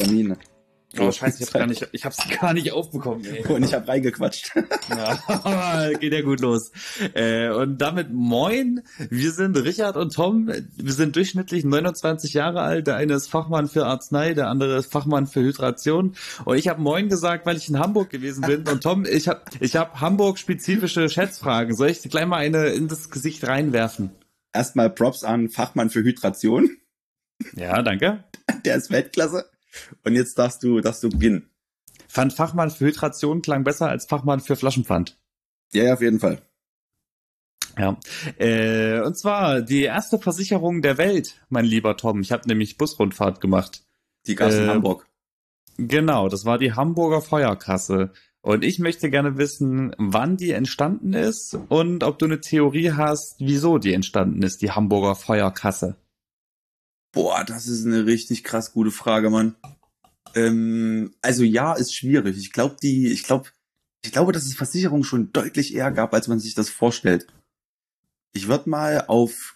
Termine. Oh, scheiße, ich hab's gar nicht aufbekommen, ey. Und ich habe reingequatscht. Ja, geht ja gut los. Und damit moin, wir sind Richard und Tom, wir sind durchschnittlich 29 Jahre alt, der eine ist Fachmann für Arznei, der andere ist Fachmann für Hydration und ich habe moin gesagt, weil ich in Hamburg gewesen bin und Tom, ich hab Hamburg-spezifische Schätzfragen, soll ich gleich mal eine in das Gesicht reinwerfen? Erstmal Props an Fachmann für Hydration. Ja, danke. Der ist Weltklasse. Und jetzt darfst du beginnen. Fand Fachmann für Hydration klang besser als Fachmann für Flaschenpfand. Ja, auf jeden Fall. Ja, und zwar die erste Versicherung der Welt, mein lieber Tom. Ich habe nämlich Busrundfahrt gemacht. Die gab's in Hamburg. Genau, das war die Hamburger Feuerkasse. Und ich möchte gerne wissen, wann die entstanden ist und ob du eine Theorie hast, wieso die entstanden ist, die Hamburger Feuerkasse. Boah, das ist eine richtig krass gute Frage, Mann. Also ja, ist schwierig. Ich glaube, dass es Versicherungen schon deutlich eher gab, als man sich das vorstellt. Ich würde mal auf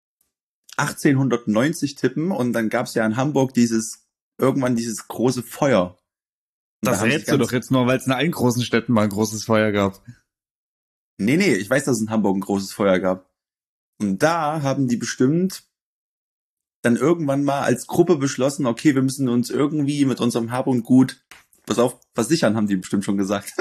1890 tippen und dann gab es ja in Hamburg irgendwann dieses große Feuer. Das rätst du doch jetzt nur, weil es in allen großen Städten mal ein großes Feuer gab. Nee, ich weiß, dass es in Hamburg ein großes Feuer gab. Und da haben die bestimmt dann irgendwann mal als Gruppe beschlossen, okay, wir müssen uns irgendwie mit unserem Hab und Gut, pass auf, versichern, haben die bestimmt schon gesagt.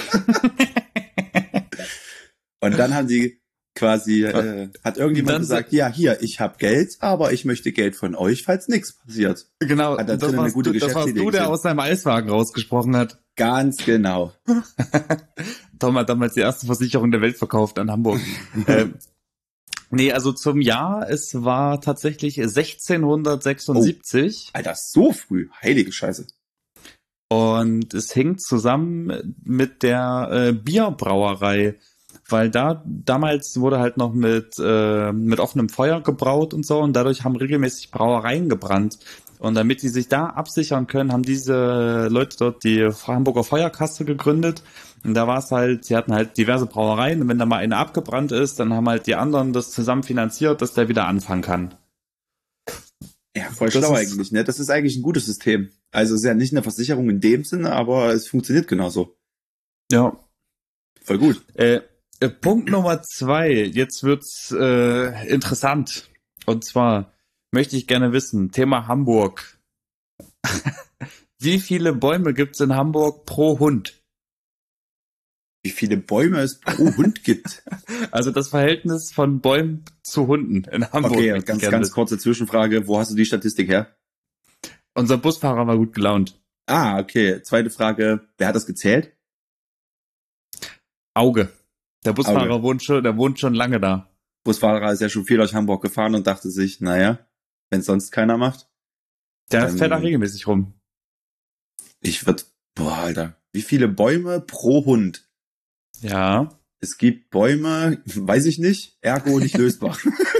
Und dann haben die quasi, hat irgendjemand gesagt, ja, hier, ich habe Geld, aber ich möchte Geld von euch, falls nichts passiert. Genau, das warst du, der aus seinem Eiswagen rausgesprochen hat. Ganz genau. Tom hat damals die erste Versicherung der Welt verkauft an Hamburg. Nee, also zum Jahr, es war tatsächlich 1676. Oh, Alter, so früh. Heilige Scheiße. Und es hängt zusammen mit der Bierbrauerei, weil damals wurde halt noch mit offenem Feuer gebraut und so und dadurch haben regelmäßig Brauereien gebrannt. Und damit die sich da absichern können, haben diese Leute dort die Hamburger Feuerkasse gegründet. Und da war es halt, sie hatten halt diverse Brauereien und wenn da mal eine abgebrannt ist, dann haben halt die anderen das zusammen finanziert, dass der wieder anfangen kann. Ja, voll schlau eigentlich, ne? Das ist eigentlich ein gutes System. Also es ist ja nicht eine Versicherung in dem Sinne, aber es funktioniert genauso. Ja. Voll gut. Punkt Nummer 2, jetzt wird's interessant. Und zwar möchte ich gerne wissen, Thema Hamburg. Wie viele Bäume gibt's in Hamburg pro Hund? Wie viele Bäume es pro Hund gibt? Also das Verhältnis von Bäumen zu Hunden in Hamburg. Okay, ganz kurze Zwischenfrage. Wo hast du die Statistik her? Unser Busfahrer war gut gelaunt. Ah, okay. Zweite Frage. Wer hat das gezählt? Auge. Der Busfahrer wohnt schon lange da. Busfahrer ist ja schon viel durch Hamburg gefahren und dachte sich, naja, wenn es sonst keiner macht. Der fährt da regelmäßig rum. Alter. Wie viele Bäume pro Hund? Ja. Es gibt Bäume, weiß ich nicht, ergo nicht lösbar.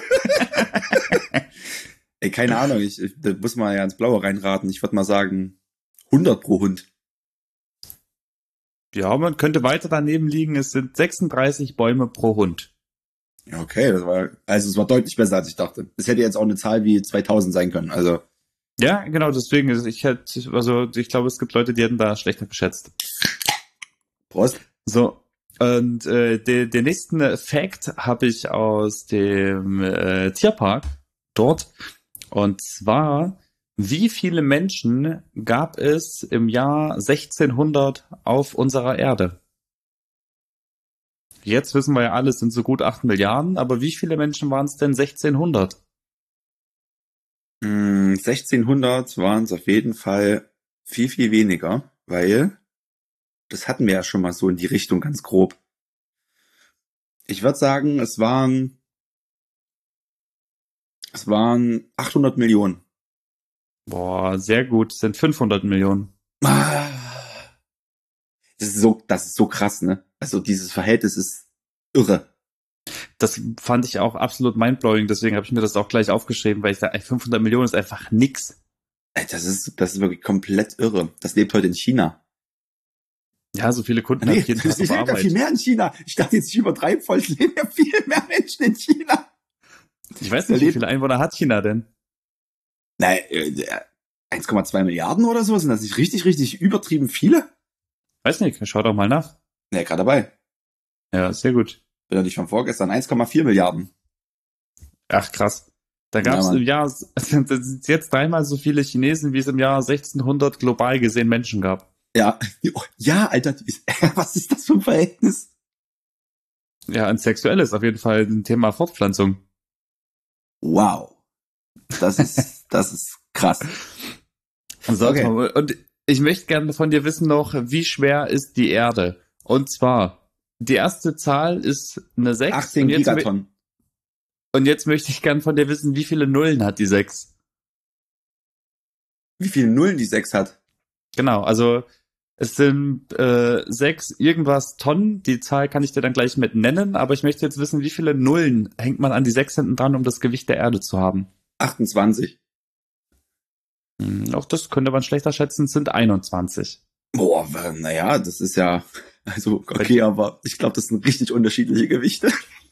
Ey, keine Ahnung, da muss man ja ins Blaue reinraten. Ich würde mal sagen, 100 pro Hund. Ja, man könnte weiter daneben liegen, es sind 36 Bäume pro Hund. Okay, es war deutlich besser, als ich dachte. Es hätte jetzt auch eine Zahl wie 2000 sein können, also. Ja, genau, deswegen, ich glaube, es gibt Leute, die hätten da schlechter geschätzt. Prost. So, und den nächsten Fact habe ich aus dem Tierpark dort. Und zwar, wie viele Menschen gab es im Jahr 1600 auf unserer Erde? Jetzt wissen wir ja alle, es sind so gut 8 Milliarden, aber wie viele Menschen waren es denn 1600? 1600 waren es auf jeden Fall viel, viel weniger, weil das hatten wir ja schon mal so in die Richtung ganz grob. Ich würde sagen, es waren 800 Millionen. Boah, sehr gut. Es sind 500 Millionen. Das ist so krass, ne? Also dieses Verhältnis ist irre. Das fand ich auch absolut mindblowing, deswegen habe ich mir das auch gleich aufgeschrieben, weil ich sage, 500 Millionen ist einfach nix. Das ist wirklich komplett irre. Das lebt heute in China. Ja, so viele Kunden habe ich jeden Tag auf Arbeit. Ja viel mehr in China. Ich dachte jetzt, ich übertreibe voll. Es leben ja viel mehr Menschen in China. Ich weiß nicht, wie viele Einwohner hat China denn? Nein, 1,2 Milliarden oder so? Sind das nicht richtig, richtig übertrieben viele? Weiß nicht, schau doch mal nach. Ne, gerade dabei. Ja, sehr gut. Bin ja nicht von vorgestern. 1,4 Milliarden. Ach, krass. Da Ja, gab's im Mann. Jahr, das sind jetzt dreimal so viele Chinesen, wie es im Jahr 1600 global gesehen Menschen gab. Ja, ja, Alter, was ist das für ein Verhältnis? Ja, ein sexuelles auf jeden Fall ein Thema Fortpflanzung. Wow. Das ist krass. So, Okay. Tom, und ich möchte gerne von dir wissen noch, wie schwer ist die Erde? Und zwar, die erste Zahl ist eine 6 18 Gigatonnen. und jetzt möchte ich gerne von dir wissen, wie viele Nullen hat die 6? Wie viele Nullen die 6 hat? Genau, also es sind 6 irgendwas Tonnen, die Zahl kann ich dir dann gleich mit nennen, aber ich möchte jetzt wissen, wie viele Nullen hängt man an die 6 hinten dran, um das Gewicht der Erde zu haben? 28. Auch das könnte man schlechter schätzen, es sind 21. Boah, naja, das ist ja, also, okay, aber ich glaube, das sind richtig unterschiedliche Gewichte.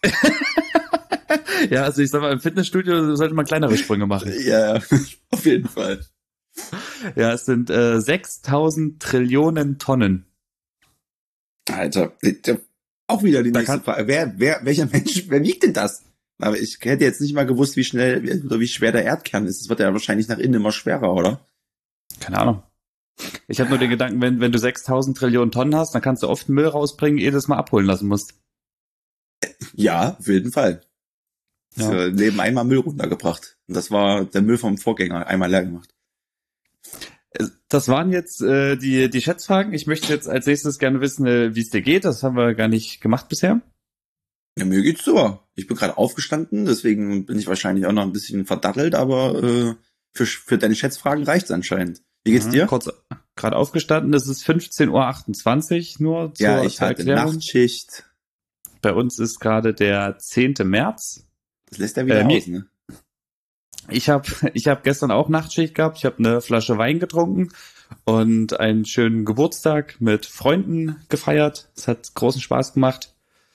Ja, also ich sag mal, im Fitnessstudio sollte man kleinere Sprünge machen. Ja, auf jeden Fall. Ja, es sind 6000 Trillionen Tonnen. Alter, auch wieder die nächste Frage. Welcher Mensch, wer wiegt denn das? Aber ich hätte jetzt nicht mal gewusst, wie schnell oder wie schwer der Erdkern ist. Es wird ja wahrscheinlich nach innen immer schwerer, oder? Keine Ahnung. Ich habe nur den Gedanken, wenn du 6000 Trillionen Tonnen hast, dann kannst du oft Müll rausbringen, ehe du es mal abholen lassen musst. Ja, auf jeden Fall. Ja. Ja. Leben einmal Müll runtergebracht. Und das war der Müll vom Vorgänger, einmal leer gemacht. Das waren jetzt die Schätzfragen. Ich möchte jetzt als nächstes gerne wissen, wie es dir geht. Das haben wir gar nicht gemacht bisher. Ja, mir geht's super. Ich bin gerade aufgestanden, deswegen bin ich wahrscheinlich auch noch ein bisschen verdattelt, aber für deine Schätzfragen reicht's anscheinend. Wie geht's dir? Kurz gerade aufgestanden. Es ist 15:28 Uhr nur zur Ja, ich hatte Erklärung. Nachtschicht. Bei uns ist gerade der 10. März. Das lässt er wieder aus, ne? Ich hab gestern auch Nachtschicht gehabt. Ich habe eine Flasche Wein getrunken und einen schönen Geburtstag mit Freunden gefeiert. Es hat großen Spaß gemacht.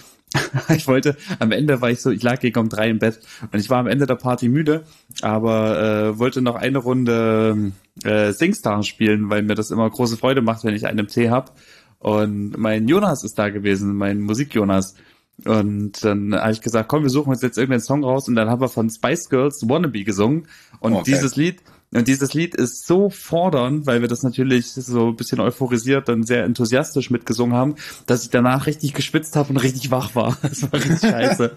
Am Ende ich lag gegen um 3 im Bett und ich war am Ende der Party müde, aber wollte noch eine Runde SingStar spielen, weil mir das immer große Freude macht, wenn ich einen im Tee hab. Und mein Jonas ist da gewesen, mein Musik-Jonas. Und dann habe ich gesagt, komm, wir suchen uns jetzt irgendeinen Song raus. Und dann haben wir von Spice Girls Wannabe gesungen. Und Okay. dieses Lied ist so fordernd, weil wir das natürlich so ein bisschen euphorisiert, dann sehr enthusiastisch mitgesungen haben, dass ich danach richtig geschwitzt habe und richtig wach war. Das war richtig scheiße.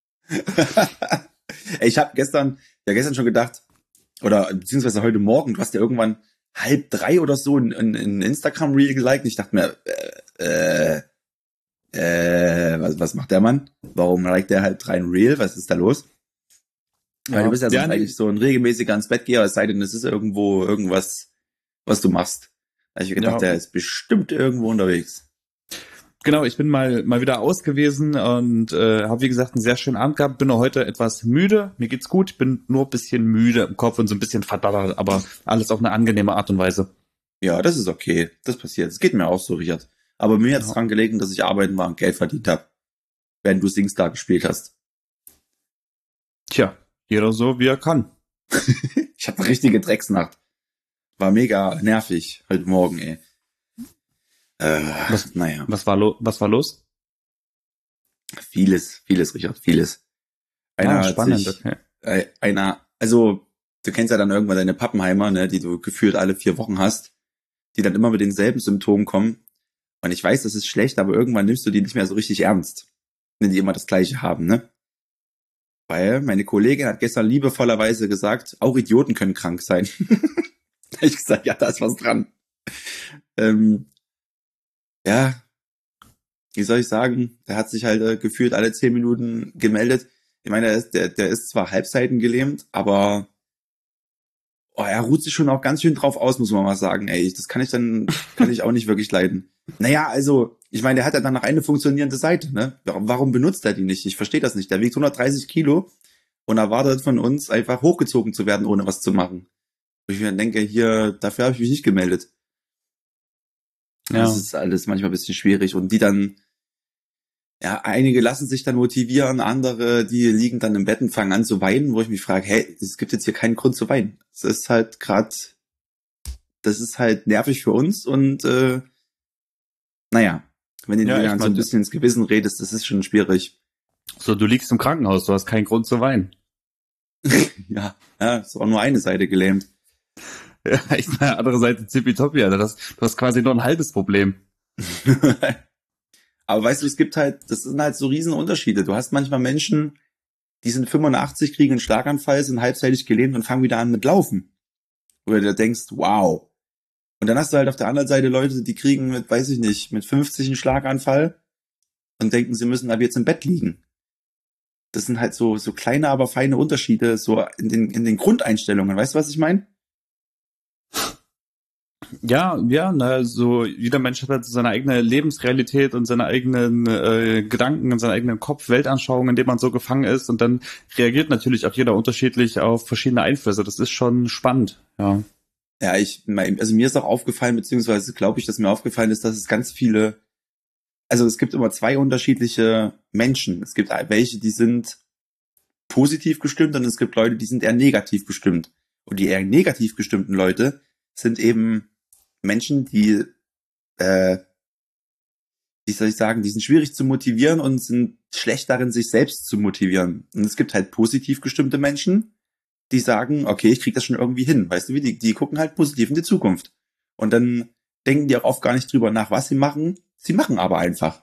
Ich habe gestern schon gedacht, oder beziehungsweise heute Morgen, du hast ja irgendwann 2:30 oder so in Instagram-Reel geliked. Und ich dachte mir, was macht der Mann? Warum liked der 2:30 ein Reel? Was ist da los? Weil du bist ja sonst eigentlich so ein regelmäßiger ins Bett geher, es sei denn, es ist irgendwo irgendwas, was du machst. Da hab ich gedacht, der ist bestimmt irgendwo unterwegs. Genau, ich bin mal wieder aus gewesen und habe, wie gesagt, einen sehr schönen Abend gehabt. Bin noch heute etwas müde. Mir geht's gut. Ich bin nur ein bisschen müde im Kopf und so ein bisschen verdattert, aber alles auf eine angenehme Art und Weise. Ja, das ist okay. Das passiert. Es geht mir auch so, Richard. Aber mir hat's dran gelegen, dass ich arbeiten war und Geld verdient habe, während du SingStar gespielt hast. Tja, jeder so, wie er kann. Ich hatte eine richtige Drecksnacht. War mega nervig heute Morgen, ey. Naja. Was war los? Vieles, Richard, vieles. Spannend, okay. Also, du kennst ja dann irgendwann deine Pappenheimer, ne, die du gefühlt alle 4 Wochen hast, die dann immer mit denselben Symptomen kommen. Und ich weiß, das ist schlecht, aber irgendwann nimmst du die nicht mehr so richtig ernst, wenn die immer das Gleiche haben, ne? Weil meine Kollegin hat gestern liebevollerweise gesagt, auch Idioten können krank sein. Da hab ich gesagt, ja, da ist was dran. Ja, wie soll ich sagen, der hat sich halt gefühlt alle 10 Minuten gemeldet. Ich meine, der ist zwar halbseitengelähmt, aber er ruht sich schon auch ganz schön drauf aus, muss man mal sagen. Ey, das kann ich auch nicht wirklich leiden. Naja, also, ich meine, der hat ja dann noch eine funktionierende Seite, ne? Warum benutzt er die nicht? Ich verstehe das nicht. Der wiegt 130 Kilo und erwartet von uns einfach hochgezogen zu werden, ohne was zu machen. Und ich mir denke, hier, dafür habe ich mich nicht gemeldet. Ja. Das ist alles manchmal ein bisschen schwierig. Und die dann, ja, einige lassen sich dann motivieren, andere, die liegen dann im Bett und fangen an zu weinen, wo ich mich frage, hey, es gibt jetzt hier keinen Grund zu weinen. Es ist halt gerade das ist halt nervig für uns und naja, wenn du dir dann so ein bisschen ins Gewissen redest, das ist schon schwierig. So, du liegst im Krankenhaus, du hast keinen Grund zu weinen. Ja, ist auch nur eine Seite gelähmt. Ja, ich meine, andere Seite zippitoppi, Alter. Du hast quasi nur ein halbes Problem. Aber weißt du, es gibt halt, das sind halt so riesen Unterschiede. Du hast manchmal Menschen, die sind 85, kriegen einen Schlaganfall, sind halbseitig gelähmt und fangen wieder an mit Laufen. Oder du denkst, wow. Und dann hast du halt auf der anderen Seite Leute, die kriegen mit, weiß ich nicht, mit 50 einen Schlaganfall und denken, sie müssen ab jetzt im Bett liegen. Das sind halt so kleine, aber feine Unterschiede, so in den Grundeinstellungen. Weißt du, was ich meine? Ja, na, so jeder Mensch hat halt seine eigene Lebensrealität und seine eigenen Gedanken und seinen eigenen Kopf, Weltanschauung, in dem man so gefangen ist, und dann reagiert natürlich auch jeder unterschiedlich auf verschiedene Einflüsse. Das ist schon spannend, ja. Ja, also mir ist auch aufgefallen, beziehungsweise glaube ich, dass mir aufgefallen ist, dass es ganz viele, also es gibt immer zwei unterschiedliche Menschen. Es gibt welche, die sind positiv gestimmt und es gibt Leute, die sind eher negativ gestimmt. Und die eher negativ gestimmten Leute sind eben Menschen, die, wie soll ich sagen, die sind schwierig zu motivieren und sind schlecht darin, sich selbst zu motivieren. Und es gibt halt positiv gestimmte Menschen, die sagen, okay, ich krieg das schon irgendwie hin. Weißt du wie, die gucken halt positiv in die Zukunft. Und dann denken die auch oft gar nicht drüber nach, was sie machen. Sie machen aber einfach.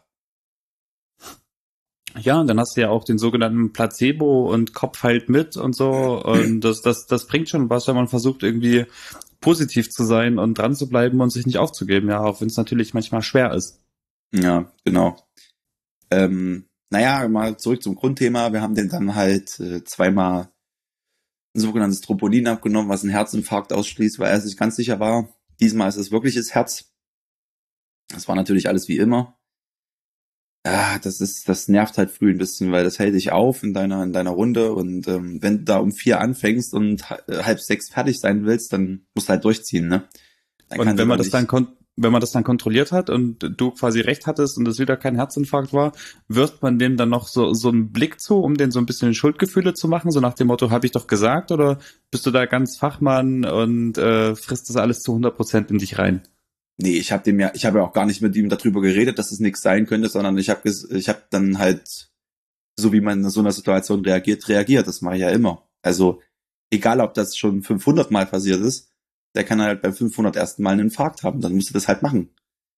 Ja, und dann hast du ja auch den sogenannten Placebo und Kopf halt mit und so. Und das bringt schon was, wenn man versucht, irgendwie positiv zu sein und dran zu bleiben und sich nicht aufzugeben, ja, auch wenn es natürlich manchmal schwer ist. Ja, genau. Naja, mal zurück zum Grundthema. Wir haben den dann halt zweimal ein sogenanntes Troponin abgenommen, was einen Herzinfarkt ausschließt, weil er sich ganz sicher war, diesmal ist es wirklich das Herz. Das war natürlich alles wie immer. Ja, das nervt halt früh ein bisschen, weil das hält dich auf in deiner Runde und wenn du da um 4 anfängst und 5:30 fertig sein willst, dann musst du halt durchziehen, ne? Und wenn man das dann kontrolliert hat und du quasi recht hattest und es wieder kein Herzinfarkt war, wirft man dem dann noch so einen Blick zu, um den so ein bisschen Schuldgefühle zu machen, so nach dem Motto, habe ich doch gesagt, oder bist du da ganz Fachmann und frisst das alles zu 100% in dich rein? Nee, ich habe ja auch gar nicht mit ihm darüber geredet, dass es nichts sein könnte, sondern ich hab dann halt, so wie man in so einer Situation reagiert. Das mache ich ja immer. Also, egal ob das schon 500 Mal passiert ist, der kann halt beim 501. Mal einen Infarkt haben, dann musst du das halt machen.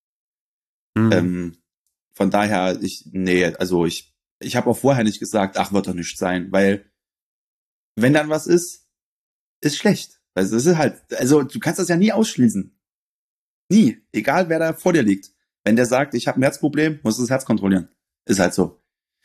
Von daher, ich habe auch vorher nicht gesagt, ach, wird doch nichts sein, weil, wenn dann was ist schlecht. Also, es ist halt, also, du kannst das ja nie ausschließen. Nie. Egal, wer da vor dir liegt. Wenn der sagt, ich habe ein Herzproblem, musst du das Herz kontrollieren. Ist halt so.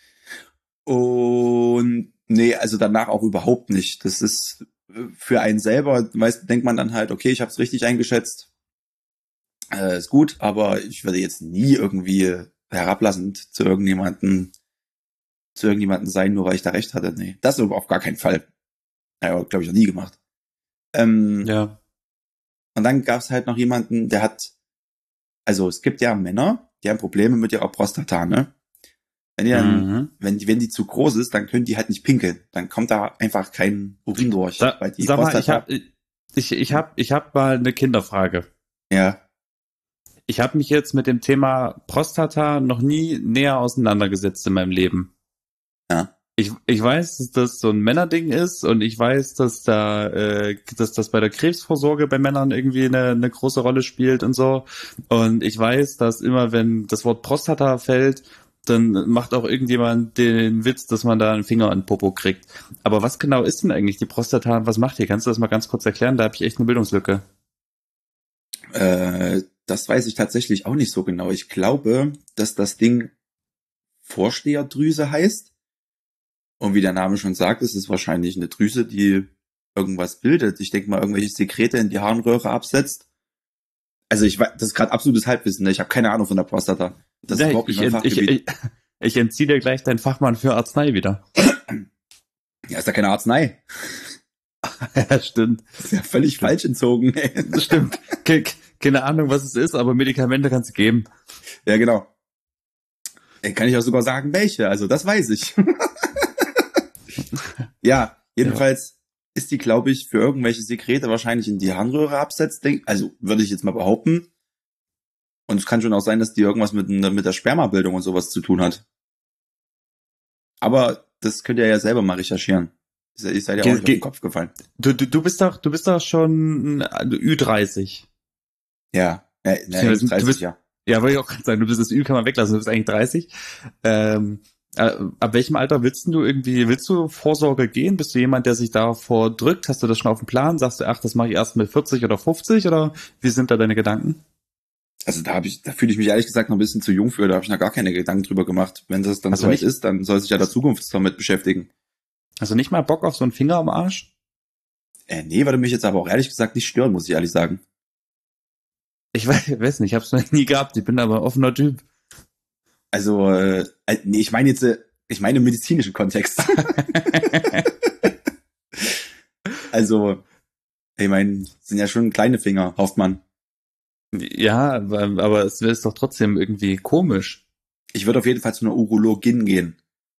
Und nee, also danach auch überhaupt nicht. Das ist für einen selber, meist denkt man dann halt, okay, ich habe es richtig eingeschätzt. Ist gut, aber ich würde jetzt nie irgendwie herablassend zu irgendjemanden sein, nur weil ich da recht hatte. Nee, das auf gar keinen Fall. Ja, glaube ich, noch nie gemacht. Ja. Und dann gab es halt noch jemanden, der hat, also es gibt ja Männer, die haben Probleme mit ihrer Prostata, ne? Wenn die zu groß ist, dann können die halt nicht pinkeln. Dann kommt da einfach kein Urin durch. Weil die Sag Prostata, mal, ich hab mal eine Kinderfrage. Ja. Ich habe mich jetzt mit dem Thema Prostata noch nie näher auseinandergesetzt in meinem Leben. Ja. Ich weiß, dass das so ein Männerding ist, und ich weiß, dass das bei der Krebsvorsorge bei Männern irgendwie eine große Rolle spielt und so. Und ich weiß, dass immer, wenn das Wort Prostata fällt, dann macht auch irgendjemand den Witz, dass man da einen Finger an den Popo kriegt. Aber was genau ist denn eigentlich die Prostata und was macht die? Kannst du das mal ganz kurz erklären? Da habe ich echt eine Bildungslücke. Das weiß ich tatsächlich auch nicht so genau. Ich glaube, dass das Ding Vorsteherdrüse heißt. Und wie der Name schon sagt, ist es wahrscheinlich eine Drüse, die irgendwas bildet. Ich denke mal, irgendwelche Sekrete in die Harnröhre absetzt. Also ich weiß, das ist gerade absolutes Halbwissen. Ne? Ich habe keine Ahnung von der Prostata. Das ist überhaupt nicht mein Fachgebiet. Ich entziehe dir gleich deinen Fachmann für Arznei wieder. Ja, ist ja keine Arznei. Ja, stimmt. Das ist ja völlig falsch entzogen. Das stimmt. Keine Ahnung, was es ist, aber Medikamente kannst du geben. Ja, genau. Kann ich auch sogar sagen, welche. Also das weiß ich. Ja, jedenfalls ist die, glaube ich, für irgendwelche Sekrete wahrscheinlich in die Harnröhre absetzt. Also würde ich jetzt mal behaupten. Und es kann schon auch sein, dass die irgendwas mit der Spermabildung und sowas zu tun hat. Aber das könnt ihr ja selber mal recherchieren. Ihr seid ja auch nicht auf den Kopf gefallen. Du bist doch schon Ü30. Ja, Du 30, bist, ja. ja, wollte ich auch gerade sagen, du bist das Ü, kann man weglassen, du bist eigentlich 30. Ab welchem Alter willst du Vorsorge gehen? Bist du jemand, der sich davor drückt? Hast du das schon auf dem Plan? Sagst du, ach, das mache ich erst mit 40 oder 50 oder wie sind da deine Gedanken? Also da fühle ich mich ehrlich gesagt noch ein bisschen zu jung für, da habe ich noch gar keine Gedanken drüber gemacht. Wenn das dann Also soweit ist, dann soll sich ja der Zukunft damit beschäftigen. Also nicht mal Bock auf so einen Finger am Arsch? Nee, würde mich jetzt aber auch ehrlich gesagt nicht stören, muss ich ehrlich sagen. Ich weiß nicht, ich hab's noch nie gehabt, ich bin aber ein offener Typ. Also, nee, ich meine im medizinischen Kontext. Also, ich meine, sind ja schon kleine Finger, hofft man. Ja, aber es ist doch trotzdem irgendwie komisch. Ich würde auf jeden Fall zu einer Urologin gehen.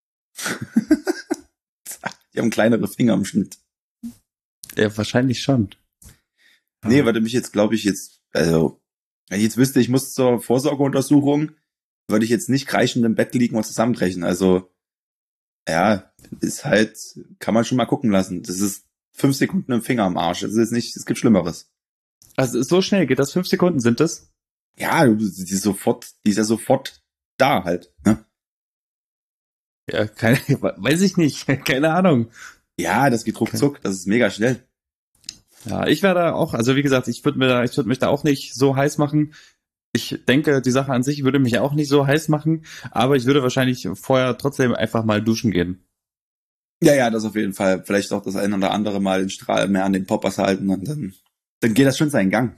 Die haben kleinere Finger im Schnitt. Ja, wahrscheinlich schon. Nee, würde mich jetzt, glaube ich, also, wenn ich jetzt wüsste, ich muss zur Vorsorgeuntersuchung, würde ich jetzt nicht kreischend im Bett liegen und zusammenbrechen. Also, ja, ist halt, kann man schon mal gucken lassen. Das ist 5 Sekunden im Finger am Arsch. Das ist nicht, es gibt Schlimmeres. Also so schnell geht das? 5 Sekunden sind es? Ja, die ist ja sofort da halt, ne? Ja, weiß ich nicht, keine Ahnung. Ja, das geht ruckzuck, das ist mega schnell. Ja, ich wäre da auch, also wie gesagt, ich würde mich da auch nicht so heiß machen. Ich denke, die Sache an sich würde mich auch nicht so heiß machen, aber ich würde wahrscheinlich vorher trotzdem einfach mal duschen gehen. Ja, das auf jeden Fall. Vielleicht auch das ein oder andere Mal den Strahl mehr an den Poppers halten und dann geht das schon seinen Gang.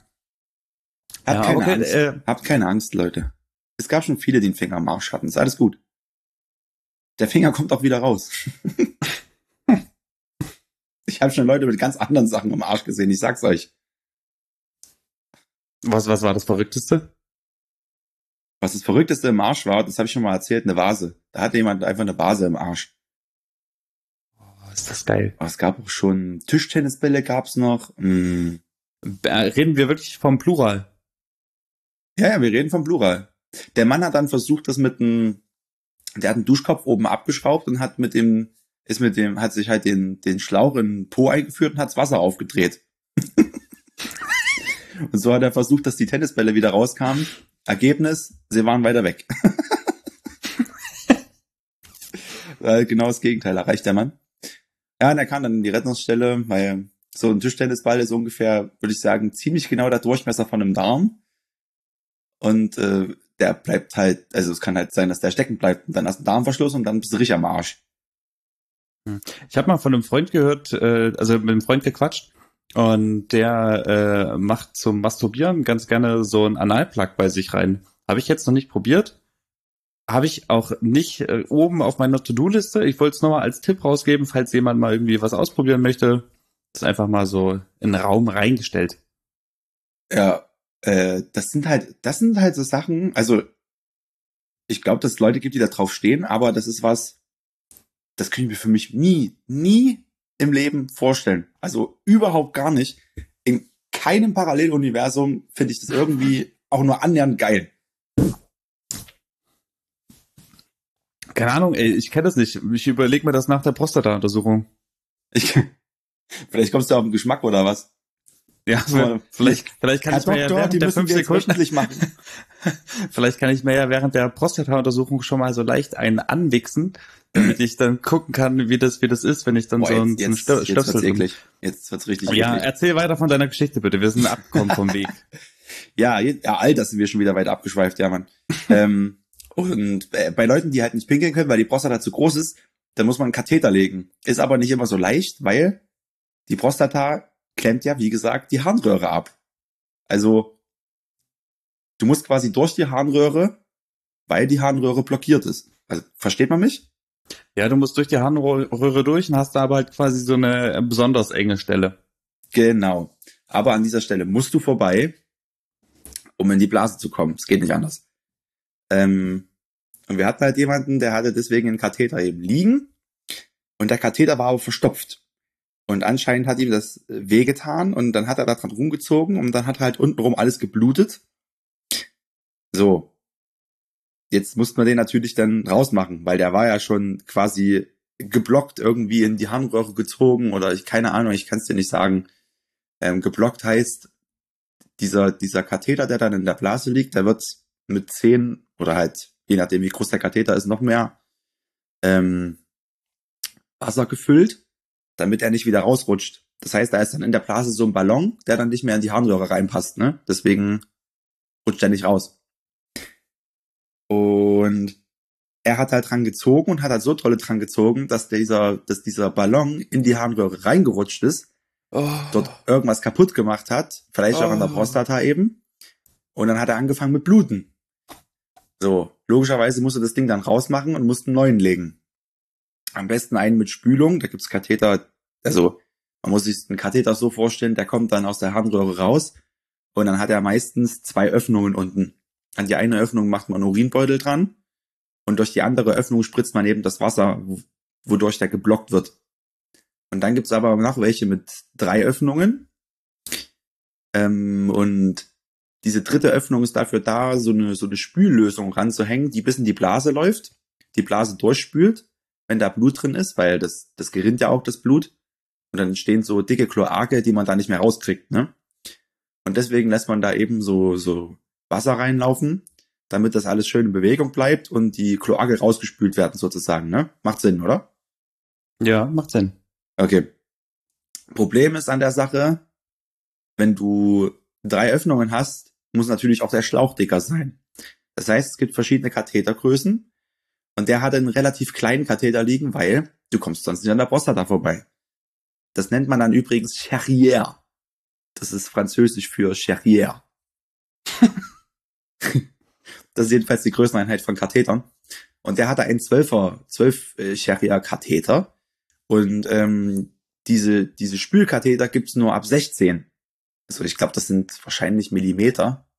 Habt keine Angst, Leute. Es gab schon viele, die den Finger am Arsch hatten. Ist alles gut. Der Finger kommt auch wieder raus. Ich habe schon Leute mit ganz anderen Sachen am Arsch gesehen, ich sag's euch. Was war das Verrückteste? Was das Verrückteste im Arsch war, das habe ich schon mal erzählt, eine Vase. Da hatte jemand einfach eine Vase im Arsch. Oh, ist das geil. Aber es gab auch schon Tischtennisbälle gab's noch. Reden wir wirklich vom Plural? Ja, wir reden vom Plural. Der Mann hat dann versucht, der hat einen Duschkopf oben abgeschraubt und hat sich halt den Schlauch in den Po eingeführt und hat's Wasser aufgedreht. Und so hat er versucht, dass die Tennisbälle wieder rauskamen. Ergebnis, sie waren weiter weg. Genau das Gegenteil erreicht der Mann. Ja, und er kam dann in die Rettungsstelle, weil so ein Tischtennisball ist ungefähr, würde ich sagen, ziemlich genau der Durchmesser von einem Darm. Und der bleibt halt, also es kann halt sein, dass der stecken bleibt und dann hast du einen Darmverschluss und dann bist du richtig am Arsch. Ich habe mal von einem Freund gehört, also mit einem Freund gequatscht und der macht zum Masturbieren ganz gerne so einen Analplug bei sich rein. Habe ich jetzt noch nicht probiert. Habe ich auch nicht oben auf meiner To-Do-Liste. Ich wollte es nochmal als Tipp rausgeben, falls jemand mal irgendwie was ausprobieren möchte. Das ist einfach mal so in den Raum reingestellt. Ja, das sind halt so Sachen, also ich glaube, dass es Leute gibt, die da drauf stehen, aber das ist was, das kann ich mir für mich nie im Leben vorstellen. Also überhaupt gar nicht. In keinem Paralleluniversum finde ich das irgendwie auch nur annähernd geil. Keine Ahnung, ey, ich kenne das nicht. Ich überlege mir das nach der Prostata-Untersuchung. Vielleicht kommst du auf den Geschmack oder was? Ja, vielleicht kann ich mir ja während der 5 Sekunden machen. Vielleicht kann ich mir ja während der Prostata-Untersuchung schon mal so leicht einen anwichsen, damit ich dann gucken kann, wie das ist, wenn ich dann so einen Stöpsel. Jetzt wird's eklig. Jetzt wird's richtig eklig. Ja, erzähl weiter von deiner Geschichte bitte. Wir sind abgekommen vom Weg. Ja, all das sind wir schon wieder weiter abgeschweift, ja, Mann. Und bei Leuten, die halt nicht pinkeln können, weil die Prostata zu groß ist, dann muss man einen Katheter legen. Ist aber nicht immer so leicht, weil die Prostata klemmt ja, wie gesagt, die Harnröhre ab. Also, du musst quasi durch die Harnröhre, weil die Harnröhre blockiert ist. Also, versteht man mich? Ja, du musst durch die Harnröhre durch und hast da aber halt quasi so eine besonders enge Stelle. Genau. Aber an dieser Stelle musst du vorbei, um in die Blase zu kommen. Es geht nicht anders. Und wir hatten halt jemanden, der hatte deswegen einen Katheter eben liegen und der Katheter war aber verstopft. Und anscheinend hat ihm das wehgetan und dann hat er da dran rumgezogen und dann hat halt untenrum alles geblutet. So. Jetzt musste man den natürlich dann rausmachen, weil der war ja schon quasi geblockt, irgendwie in die Harnröhre gezogen oder keine Ahnung, ich kann es dir nicht sagen. Geblockt heißt, dieser Katheter, der dann in der Blase liegt, der wird mit 10 oder halt, je nachdem wie groß der Katheter ist, noch mehr Wasser gefüllt, damit er nicht wieder rausrutscht. Das heißt, da ist dann in der Blase so ein Ballon, der dann nicht mehr in die Harnröhre reinpasst, ne? Deswegen rutscht er nicht raus. Und er hat halt dran gezogen und hat halt so tolle dran gezogen, dass dieser Ballon in die Harnröhre reingerutscht ist, dort irgendwas kaputt gemacht hat, vielleicht auch an der Prostata eben. Und dann hat er angefangen mit Bluten. So, logischerweise musste das Ding dann rausmachen und musste einen neuen legen. Am besten einen mit Spülung, da gibt's Katheter, also man muss sich einen Katheter so vorstellen, der kommt dann aus der Harnröhre raus und dann hat er meistens 2 Öffnungen unten. An die eine Öffnung macht man einen Urinbeutel dran und durch die andere Öffnung spritzt man eben das Wasser, wodurch der geblockt wird. Und dann gibt's aber noch welche mit 3 Öffnungen. Und diese dritte Öffnung ist dafür da, so eine Spüllösung ranzuhängen, die bis in die Blase läuft, die Blase durchspült, wenn da Blut drin ist, weil das gerinnt ja auch, das Blut. Und dann entstehen so dicke Kloake, die man da nicht mehr rauskriegt, ne? Und deswegen lässt man da eben so Wasser reinlaufen, damit das alles schön in Bewegung bleibt und die Kloake rausgespült werden sozusagen, ne? Macht Sinn, oder? Ja, macht Sinn. Okay. Problem ist an der Sache, wenn du 3 Öffnungen hast, muss natürlich auch der Schlauch dicker sein. Das heißt, es gibt verschiedene Kathetergrößen und der hat einen relativ kleinen Katheter liegen, weil du kommst sonst nicht an der Prostata vorbei. Das nennt man dann übrigens Charrière. Das ist französisch für Charrière. Das ist jedenfalls die Größeneinheit von Kathetern. Und der hatte einen 12 Charrière Katheter. Und diese Spülkatheter gibt's nur ab 16. Also ich glaube, das sind wahrscheinlich Millimeter.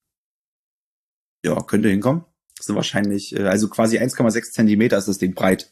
Ja, könnte hinkommen. Das sind wahrscheinlich, also quasi 1,6 Zentimeter ist das Ding breit.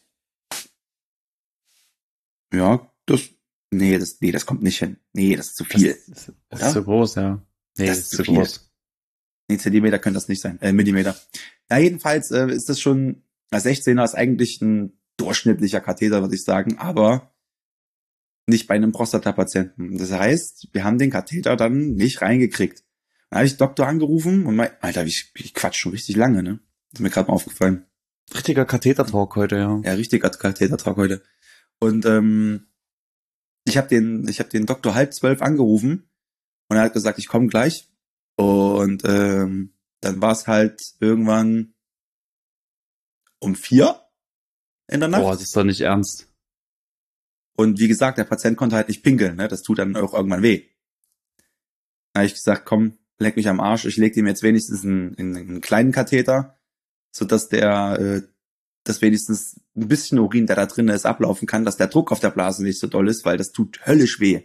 Ja, das kommt nicht hin. Nee, das ist zu viel. Das ist zu groß, ja. Nee, das ist zu zu viel. groß. Nee, Zentimeter könnte das nicht sein. Millimeter. Ja, jedenfalls ist das schon, 16er ist eigentlich ein durchschnittlicher Katheter, würde ich sagen, aber nicht bei einem Prostata-Patienten. Das heißt, wir haben den Katheter dann nicht reingekriegt. Dann habe ich den Doktor angerufen und Alter, ich quatsch schon richtig lange, ne? Das ist mir gerade mal aufgefallen. Richtiger Katheter-Talk heute, ja. Ja, richtiger Katheter-Talk heute. Und ich habe den Doktor 11:30 angerufen und er hat gesagt, ich komme gleich. Und dann war es halt irgendwann um 4 in der Nacht. Boah, das ist doch nicht ernst. Und wie gesagt, der Patient konnte halt nicht pinkeln, ne? Das tut dann auch irgendwann weh. Da habe ich gesagt, komm, leck mich am Arsch, ich leg dem jetzt wenigstens einen kleinen Katheter, sodass dass wenigstens ein bisschen Urin, der da drin ist, ablaufen kann, dass der Druck auf der Blase nicht so doll ist, weil das tut höllisch weh.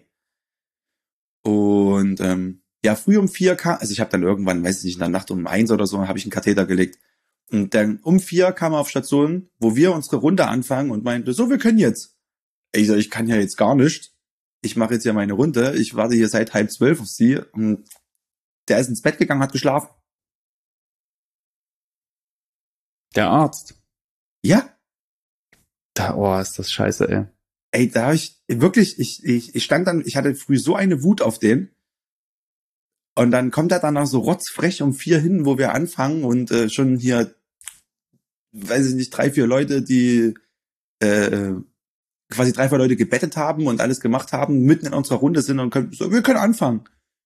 Und ja, früh um 4 kam, also ich habe dann irgendwann, weiß ich nicht, in der Nacht um 1 oder so, habe ich einen Katheter gelegt. Und dann um 4 kam er auf Station, wo wir unsere Runde anfangen und meinte, so, wir können jetzt. Ich sag, ich kann ja jetzt gar nicht. Ich mache jetzt ja meine Runde. Ich warte hier seit 11:30 auf sie. Und der ist ins Bett gegangen, hat geschlafen. Der Arzt. Ja. Ist das scheiße, ey. Ey, da habe ich wirklich, ich stand dann, ich hatte früh so eine Wut auf den. Und dann kommt er dann noch so rotzfrech um 4 hin, wo wir anfangen und schon hier, weiß ich nicht, 3, 4 Leute, die quasi 3, 4 Leute gebettet haben und alles gemacht haben, mitten in unserer Runde sind und können so, wir können anfangen.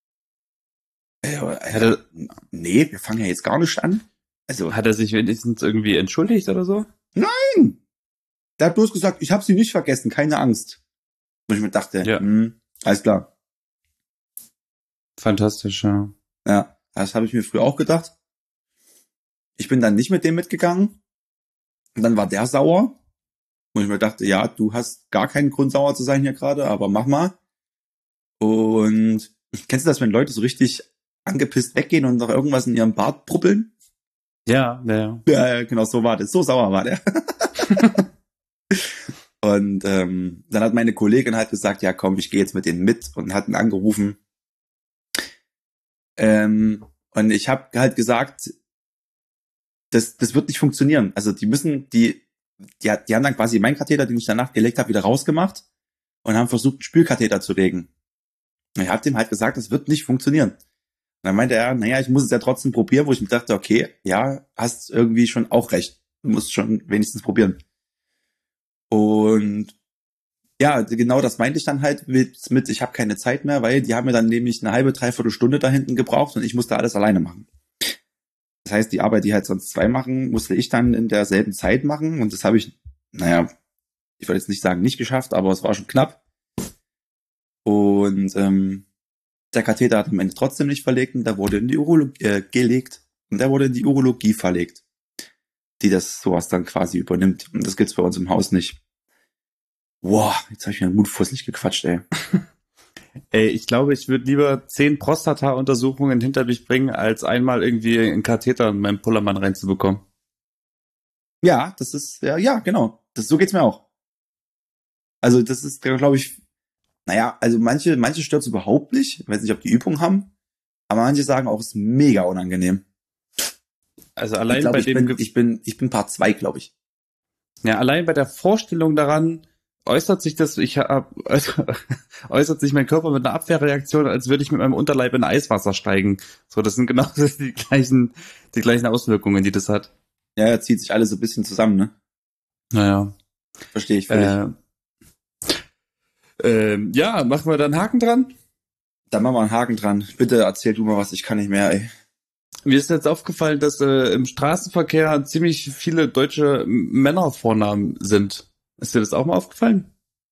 Nee, wir fangen ja jetzt gar nicht an. Also Hat er sich wenigstens irgendwie entschuldigt oder so? Nein! Der hat bloß gesagt, ich habe sie nicht vergessen, keine Angst. Und ich mir dachte, Ja. Alles klar. Fantastisch, ja. Ja, das habe ich mir früher auch gedacht. Ich bin dann nicht mit dem mitgegangen. Und dann war der sauer. Und ich mir dachte, ja, du hast gar keinen Grund sauer zu sein hier gerade, aber mach mal. Und kennst du das, wenn Leute so richtig angepisst weggehen und noch irgendwas in ihrem Bart brubbeln? Ja. Ja, genau, so war das. So sauer war der. Und dann hat meine Kollegin halt gesagt, ja komm, ich gehe jetzt mit denen mit und hat ihn angerufen. Und ich habe halt gesagt, das wird nicht funktionieren. Also die haben dann quasi meinen Katheter, den ich danach gelegt habe, wieder rausgemacht und haben versucht, einen Spülkatheter zu legen. Und ich habe dem halt gesagt, das wird nicht funktionieren. Und dann meinte er, naja, ich muss es ja trotzdem probieren, wo ich mir dachte, okay, ja, hast irgendwie schon auch recht. Du musst schon wenigstens probieren. Und ja, genau das meinte ich dann halt mit ich habe keine Zeit mehr, weil die haben mir dann nämlich eine halbe, dreiviertel Stunde da hinten gebraucht und ich musste alles alleine machen. Das heißt, die Arbeit, die halt sonst zwei machen, musste ich dann in derselben Zeit machen und das habe ich, naja, ich wollte jetzt nicht sagen nicht geschafft, aber es war schon knapp. Und der Katheter hat am Ende trotzdem nicht verlegt und der wurde in die Urologie gelegt und der wurde in die Urologie verlegt, die das sowas dann quasi übernimmt. Und das gibt's bei uns im Haus nicht. Wow, jetzt habe ich mir den Mut fusselig gequatscht, ey. Ey, ich glaube, ich würde lieber 10 Prostata-Untersuchungen hinter mich bringen, als einmal irgendwie einen Katheter in meinen Pullermann reinzubekommen. Ja, das ist, ja, genau. So geht's mir auch. Also das ist, glaube ich, naja, also manche stört's überhaupt nicht. Ich weiß nicht, ob die Übung haben. Aber manche sagen auch, es ist mega unangenehm. Also allein Ich glaube, bei dem, ich bin Part 2, glaube ich. ja, allein bei der Vorstellung daran äußert sich äußert sich mein Körper mit einer Abwehrreaktion, als würde ich mit meinem Unterleib in Eiswasser steigen. So, das sind genau die gleichen Auswirkungen, die das hat. Ja, er zieht sich alles so ein bisschen zusammen, ne? Naja. Verstehe ich völlig. Ja, machen wir da einen Haken dran? Da machen wir einen Haken dran. Bitte erzähl du mal was, ich kann nicht mehr, ey. Mir ist jetzt aufgefallen, dass im Straßenverkehr ziemlich viele deutsche Männervornamen sind. Ist dir das auch mal aufgefallen?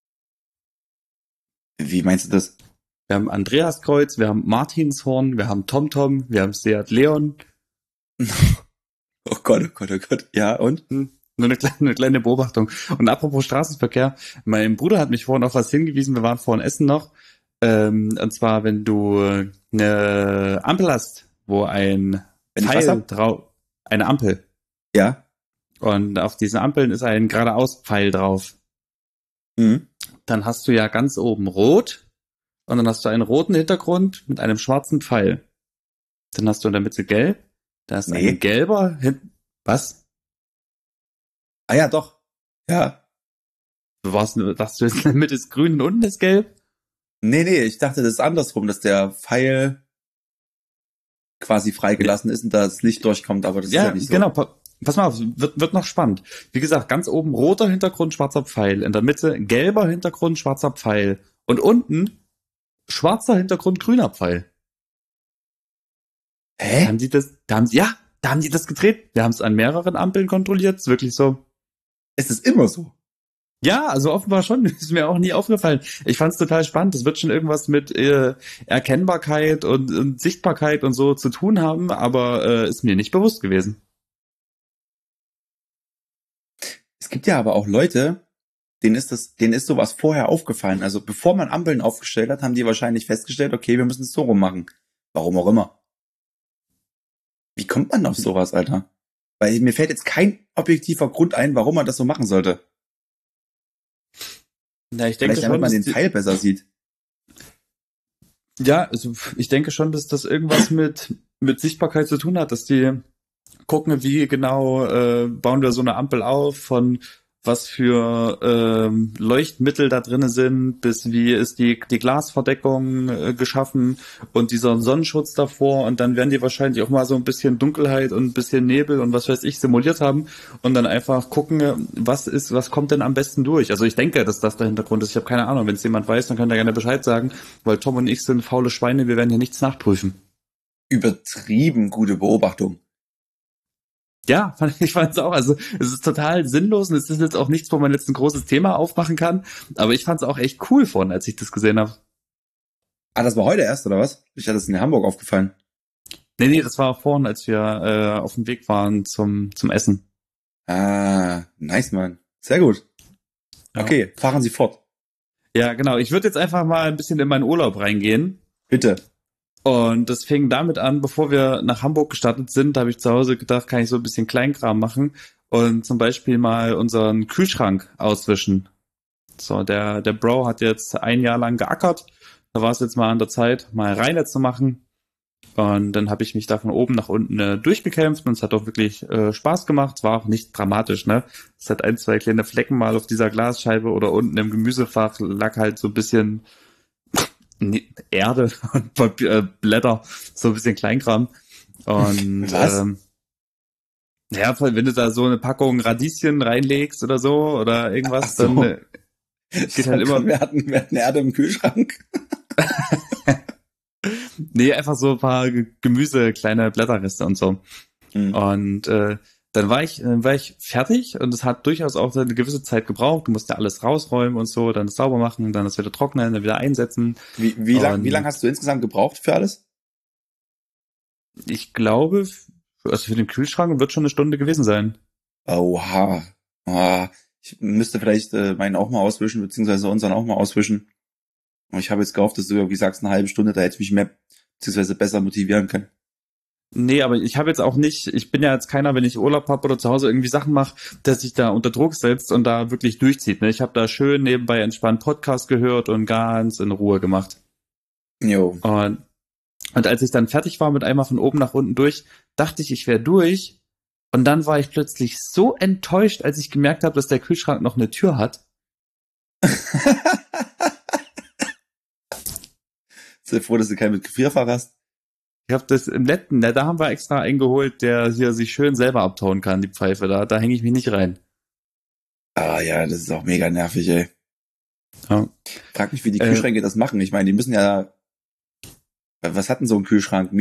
Wie meinst du das? Wir haben Andreas Kreuz, wir haben Martinshorn, wir haben TomTom, wir haben Seat Leon. Oh Gott, oh Gott, oh Gott. Ja, und? Nur eine kleine Beobachtung. Und apropos Straßenverkehr, mein Bruder hat mich vorhin auf was hingewiesen, wir waren vorhin essen noch. Und zwar, wenn du eine Ampel hast, wo ein Pfeil drauf, eine Ampel. Ja. Und auf diesen Ampeln ist ein geradeaus-Pfeil drauf. Mhm. Dann hast du ja ganz oben rot und dann hast du einen roten Hintergrund mit einem schwarzen Pfeil. Dann hast du in der Mitte gelb, da ist ein gelber Was? Ah ja, doch. Ja. Dachtest du jetzt in der Mitte ist grün und unten ist gelb? Nee, ich dachte, das ist andersrum, dass der Pfeil quasi freigelassen ist und das Licht durchkommt, aber das ist ja nicht so. Genau. Pass mal auf, wird noch spannend. Wie gesagt, ganz oben roter Hintergrund, schwarzer Pfeil. In der Mitte gelber Hintergrund, schwarzer Pfeil. Und unten schwarzer Hintergrund, grüner Pfeil. Hä? Da haben die das gedreht. Wir haben es an mehreren Ampeln kontrolliert. Ist wirklich so. Ist es immer so? Ja, also offenbar schon. Ist mir auch nie aufgefallen. Ich fand es total spannend. Das wird schon irgendwas mit Erkennbarkeit und Sichtbarkeit und so zu tun haben, aber ist mir nicht bewusst gewesen. Es gibt ja aber auch Leute, denen ist sowas vorher aufgefallen. Also bevor man Ampeln aufgestellt hat, haben die wahrscheinlich festgestellt, okay, wir müssen es so rum machen. Warum auch immer. Wie kommt man auf sowas, Alter? Weil mir fällt jetzt kein objektiver Grund ein, warum man das so machen sollte. Ja, ich denke vielleicht damit man den Pfeil besser sieht. Ja, also ich denke schon, dass das irgendwas mit Sichtbarkeit zu tun hat, dass die gucken, wie genau bauen wir so eine Ampel auf, von was für Leuchtmittel da drinne sind, bis wie ist die Glasverdeckung geschaffen und dieser Sonnenschutz davor, und dann werden die wahrscheinlich auch mal so ein bisschen Dunkelheit und ein bisschen Nebel und was weiß ich simuliert haben und dann einfach gucken, was kommt denn am besten durch. Also ich denke, dass das der Hintergrund ist. Ich habe keine Ahnung. Wenn es jemand weiß, dann kann der gerne Bescheid sagen, weil Tom und ich sind faule Schweine, wir werden hier nichts nachprüfen. Übertrieben gute Beobachtung. Ja, ich fand es auch. Also es ist total sinnlos und es ist jetzt auch nichts, wo man jetzt ein großes Thema aufmachen kann. Aber ich fand es auch echt cool vorhin, als ich das gesehen habe. Ah, das war heute erst, oder was? Ich hatte es in Hamburg aufgefallen. Nee, das war vorhin, als wir auf dem Weg waren zum Essen. Ah, nice, Mann. Sehr gut. Ja. Okay, fahren Sie fort. Ja, genau. Ich würde jetzt einfach mal ein bisschen in meinen Urlaub reingehen. Bitte. Und das fing damit an, bevor wir nach Hamburg gestartet sind, habe ich zu Hause gedacht, kann ich so ein bisschen Kleinkram machen und zum Beispiel mal unseren Kühlschrank auswischen. So, der Bro hat jetzt 1 Jahr lang geackert. Da war es jetzt mal an der Zeit, mal Reine zu machen. Und dann habe ich mich da von oben nach unten durchgekämpft und es hat auch wirklich Spaß gemacht. Es war auch nicht dramatisch, ne? Es hat 1, 2 kleine Flecken mal auf dieser Glasscheibe oder unten im Gemüsefach lag halt so ein bisschen Erde und Blätter, so ein bisschen Kleinkram. Und Was? ja, wenn du da so eine Packung Radieschen reinlegst oder so oder Ach irgendwas, dann so. geht halt immer. Wir hatten Erde im Kühlschrank. Nee, einfach so ein paar Gemüse, kleine Blätterreste und so. Hm. Und dann war ich fertig und es hat durchaus auch eine gewisse Zeit gebraucht. Du musst ja alles rausräumen und so, dann das sauber machen, dann das wieder trocknen, dann wieder einsetzen. Wie lang hast du insgesamt gebraucht für alles? Ich glaube, also für den Kühlschrank wird schon 1 Stunde gewesen sein. Oha. Ah, ich müsste vielleicht meinen auch mal auswischen, beziehungsweise unseren auch mal auswischen. Aber ich habe jetzt gehofft, dass du irgendwie sagst, 1 halbe Stunde, da hätte ich mich mehr, beziehungsweise besser motivieren können. Nee, aber ich habe jetzt auch nicht, ich bin ja jetzt keiner, wenn ich Urlaub habe oder zu Hause irgendwie Sachen mache, der sich da unter Druck setzt und da wirklich durchzieht. Ne? Ich habe da schön nebenbei entspannt Podcast gehört und ganz in Ruhe gemacht. Jo. Und als ich dann fertig war mit einmal von oben nach unten durch, dachte ich wäre durch. Und dann war ich plötzlich so enttäuscht, als ich gemerkt habe, dass der Kühlschrank noch eine Tür hat. Sei froh, dass du kein mit Gefrierfach hast. Ich habe das im letzten, da haben wir extra einen geholt, der hier sich schön selber abtauen kann, die Pfeife. Da hänge ich mich nicht rein. Ah ja, das ist auch mega nervig, ey. Ja. Frag mich, wie die Kühlschränke das machen. Ich meine, die müssen ja, was hat denn so ein Kühlschrank?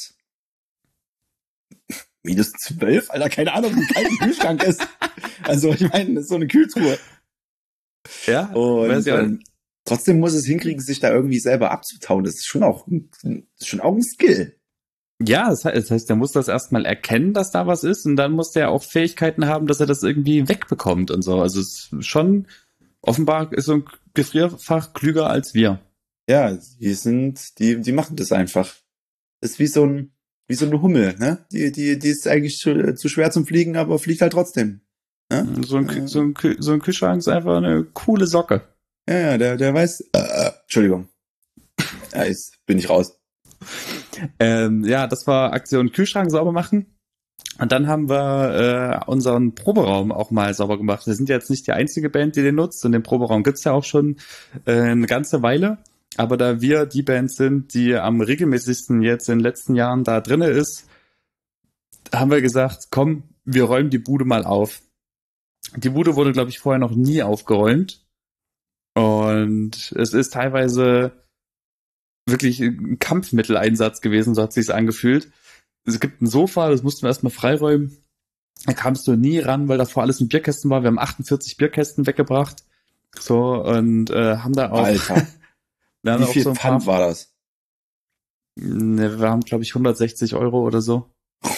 -12? Alter, keine Ahnung, wie kalt ein Kühlschrank ist. Also, ich meine, das ist so eine Kühltruhe. Ja, Und trotzdem muss es hinkriegen, sich da irgendwie selber abzutauen. Das ist schon auch ein Skill. Ja, das heißt, der muss das erstmal erkennen, dass da was ist, und dann muss der auch Fähigkeiten haben, dass er das irgendwie wegbekommt und so. Also es ist schon, offenbar ist so ein Gefrierfach klüger als wir. Ja, die machen das einfach. Das ist wie so eine Hummel, ne? Die ist eigentlich zu schwer zum Fliegen, aber fliegt halt trotzdem. Ne? So ein Kühlschrank ist einfach eine coole Socke. Ja, der weiß. Entschuldigung. Ja, jetzt bin ich raus. Ja, das war Aktion Kühlschrank sauber machen. Und dann haben wir unseren Proberaum auch mal sauber gemacht. Wir sind ja jetzt nicht die einzige Band, die den nutzt. Und den Proberaum gibt's ja auch schon eine ganze Weile. Aber da wir die Band sind, die am regelmäßigsten jetzt in den letzten Jahren da drinne ist, haben wir gesagt, komm, wir räumen die Bude mal auf. Die Bude wurde, glaube ich, vorher noch nie aufgeräumt. Und es ist teilweise wirklich ein Kampfmitteleinsatz gewesen, so hat sich's angefühlt. Es gibt ein Sofa, das mussten wir erstmal freiräumen. Da kamst du nie ran, weil davor alles in Bierkästen war. Wir haben 48 Bierkästen weggebracht. So, und haben da auch... Alter, wie viel so Pfand war das? Ne, wir haben, glaube ich, 160 Euro oder so.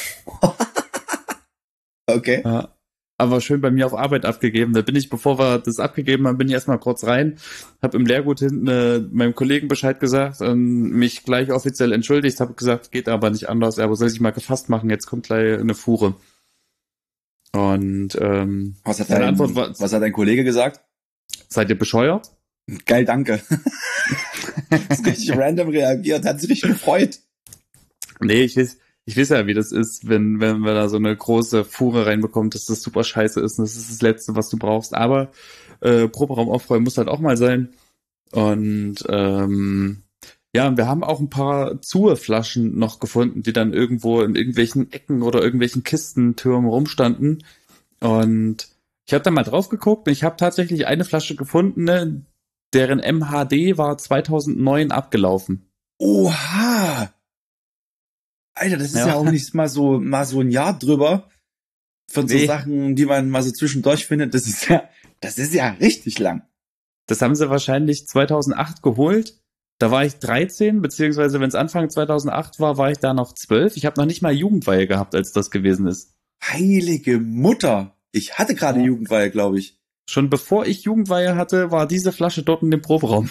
Okay. Ja. Aber schön bei mir auf Arbeit abgegeben. Da bin ich, bevor wir das abgegeben haben, bin ich erstmal kurz rein, habe im Leergut hinten meinem Kollegen Bescheid gesagt und mich gleich offiziell entschuldigt, habe gesagt, geht aber nicht anders, aber soll sich mal gefasst machen, jetzt kommt gleich eine Fuhre. Und was hat dein Kollege gesagt? Seid ihr bescheuert? Geil, danke. Das ist richtig random reagiert, hat sich richtig gefreut. Nee, ich weiß ja, wie das ist, wenn man da so eine große Fuhre reinbekommt, dass das super scheiße ist und das ist das Letzte, was du brauchst. Aber Proberaum aufräumen muss halt auch mal sein. Und ja, wir haben auch ein paar Zurflaschen noch gefunden, die dann irgendwo in irgendwelchen Ecken oder irgendwelchen Kistentürmen rumstanden. Und ich habe da mal drauf geguckt und ich habe tatsächlich eine Flasche gefunden, ne, deren MHD war 2009 abgelaufen. Oha! Alter, das ist ja auch nicht mal so ein Jahr drüber von so Sachen, die man mal so zwischendurch findet. Das ist ja richtig lang. Das haben sie wahrscheinlich 2008 geholt. Da war ich 13, beziehungsweise wenn es Anfang 2008 war, war ich da noch 12. Ich habe noch nicht mal Jugendweihe gehabt, als das gewesen ist. Heilige Mutter! Ich hatte gerade Jugendweihe, glaube ich. Schon bevor ich Jugendweihe hatte, war diese Flasche dort in dem Proberaum.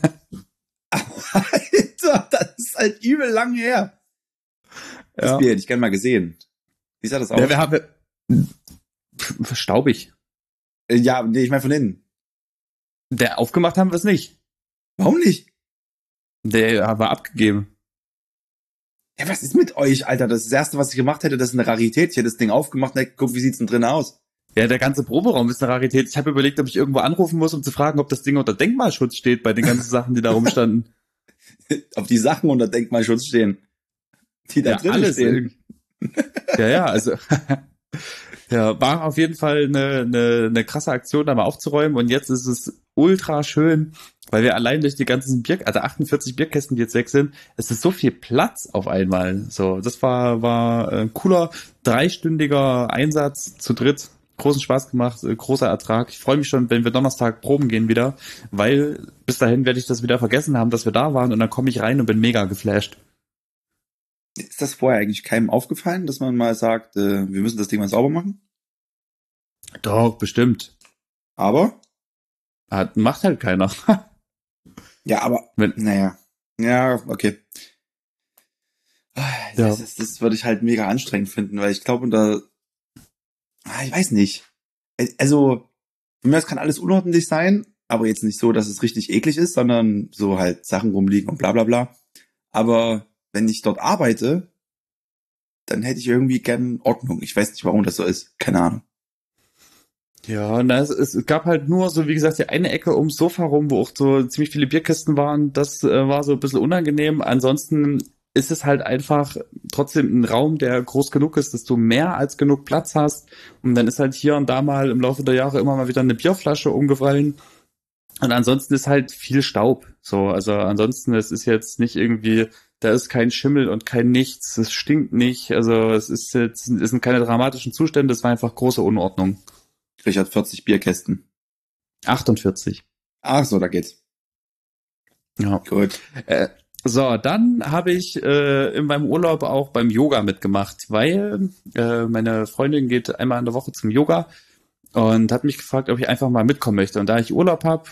Alter, das ist halt übel lang her. Das Bier hätte ich gerne mal gesehen. Wie sah das aus? Ja, wir haben staubig. Ja, nee, ich meine von innen. Der aufgemacht haben wir es nicht. Warum nicht? Der war abgegeben. Ja, was ist mit euch, Alter? Das ist das Erste, was ich gemacht hätte, das ist eine Rarität. Ich hätte das Ding aufgemacht und hätte geguckt, wie sieht's denn drin aus? Ja, der ganze Proberaum ist eine Rarität. Ich habe überlegt, ob ich irgendwo anrufen muss, um zu fragen, ob das Ding unter Denkmalschutz steht bei den ganzen Sachen, die da rumstanden. Ob die Sachen unter Denkmalschutz stehen, die da Ja, drin alles. stehen. Ja, also ja, war auf jeden Fall eine krasse Aktion, da mal aufzuräumen. Und jetzt ist es ultra schön, weil wir allein durch die ganzen also 48 Bierkästen, die jetzt weg sind, es ist so viel Platz auf einmal. So, das war ein cooler 3-stündiger Einsatz zu dritt. Großen Spaß gemacht, großer Ertrag. Ich freue mich schon, wenn wir Donnerstag proben gehen wieder, weil bis dahin werde ich das wieder vergessen haben, dass wir da waren und dann komme ich rein und bin mega geflasht. Ist das vorher eigentlich keinem aufgefallen, dass man mal sagt, wir müssen das Ding mal sauber machen? Doch, bestimmt. Aber? Macht halt keiner. Ja, aber, naja. Ja, okay. Das würde ich halt mega anstrengend finden, weil ich glaube, ich weiß nicht. Also, für mich kann alles unordentlich sein, aber jetzt nicht so, dass es richtig eklig ist, sondern so halt Sachen rumliegen und bla bla bla. Aber wenn ich dort arbeite, dann hätte ich irgendwie gern Ordnung. Ich weiß nicht, warum das so ist. Keine Ahnung. Ja, und es gab halt nur so, wie gesagt, die eine Ecke ums Sofa rum, wo auch so ziemlich viele Bierkisten waren. Das war so ein bisschen unangenehm. Ansonsten ist es halt einfach trotzdem ein Raum, der groß genug ist, dass du mehr als genug Platz hast. Und dann ist halt hier und da mal im Laufe der Jahre immer mal wieder eine Bierflasche umgefallen. Und ansonsten ist halt viel Staub. So, also ansonsten, es ist jetzt nicht irgendwie, da ist kein Schimmel und kein nichts. Es stinkt nicht. Also es sind keine dramatischen Zustände. Es war einfach große Unordnung. Richard, 40 Bierkästen. 48. Ach so, da geht's. Ja. Gut. So, dann habe ich in meinem Urlaub auch beim Yoga mitgemacht, weil meine Freundin geht einmal in der Woche zum Yoga und hat mich gefragt, ob ich einfach mal mitkommen möchte. Und da ich Urlaub habe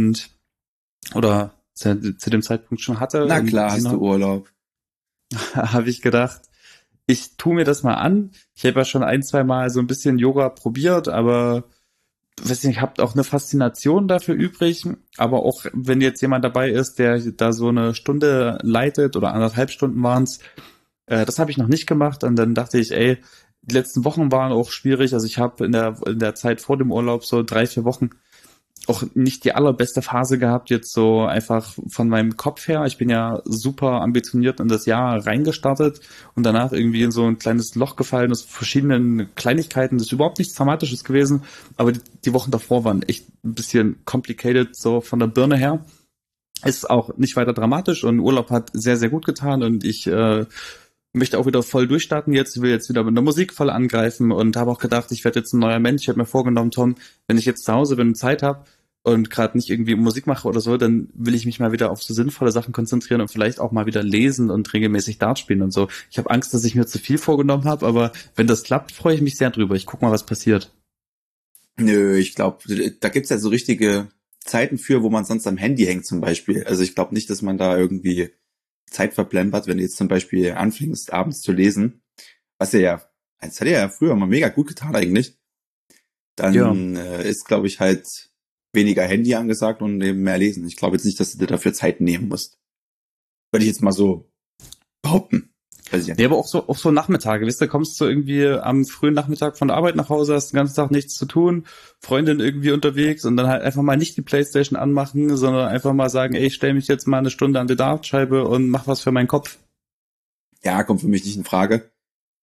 oder zu dem Zeitpunkt schon hatte. Na klar, hast du Urlaub. Habe ich gedacht, ich tue mir das mal an. Ich habe ja schon 1-2 Mal so ein bisschen Yoga probiert, aber weiß nicht, ich habe auch eine Faszination dafür übrig. Aber auch wenn jetzt jemand dabei ist, der da so eine Stunde leitet oder 1,5 Stunden waren's, das habe ich noch nicht gemacht. Und dann dachte ich, die letzten Wochen waren auch schwierig. Also ich habe in der Zeit vor dem Urlaub so 3-4 Wochen auch nicht die allerbeste Phase gehabt, jetzt so einfach von meinem Kopf her. Ich bin ja super ambitioniert in das Jahr reingestartet und danach irgendwie in so ein kleines Loch gefallen aus verschiedenen Kleinigkeiten. Das ist überhaupt nichts Dramatisches gewesen, aber die Wochen davor waren echt ein bisschen complicated, so von der Birne her. Ist auch nicht weiter dramatisch und Urlaub hat sehr, sehr gut getan und ich möchte auch wieder voll durchstarten jetzt. Ich will jetzt wieder mit der Musik voll angreifen und habe auch gedacht, ich werde jetzt ein neuer Mensch. Ich habe mir vorgenommen, Tom, wenn ich jetzt zu Hause bin und Zeit habe und gerade nicht irgendwie Musik mache oder so, dann will ich mich mal wieder auf so sinnvolle Sachen konzentrieren und vielleicht auch mal wieder lesen und regelmäßig Dart spielen und so. Ich habe Angst, dass ich mir zu viel vorgenommen habe, aber wenn das klappt, freue ich mich sehr drüber. Ich guck mal, was passiert. Nö, ich glaube, da gibt's ja so richtige Zeiten für, wo man sonst am Handy hängt zum Beispiel. Also ich glaube nicht, dass man da irgendwie Zeit verplempert, wenn du jetzt zum Beispiel anfängst, abends zu lesen, das hat ja früher mal mega gut getan eigentlich, dann ist, glaube ich, halt weniger Handy angesagt und eben mehr lesen. Ich glaube jetzt nicht, dass du dir dafür Zeit nehmen musst. Würde ich jetzt mal so behaupten. Ja, aber auch so Nachmittage, weißt du, kommst du irgendwie am frühen Nachmittag von der Arbeit nach Hause, hast den ganzen Tag nichts zu tun, Freundin irgendwie unterwegs und dann halt einfach mal nicht die Playstation anmachen, sondern einfach mal sagen, ich stell mich jetzt mal eine Stunde an die Dartscheibe und mach was für meinen Kopf. Ja, kommt für mich nicht in Frage.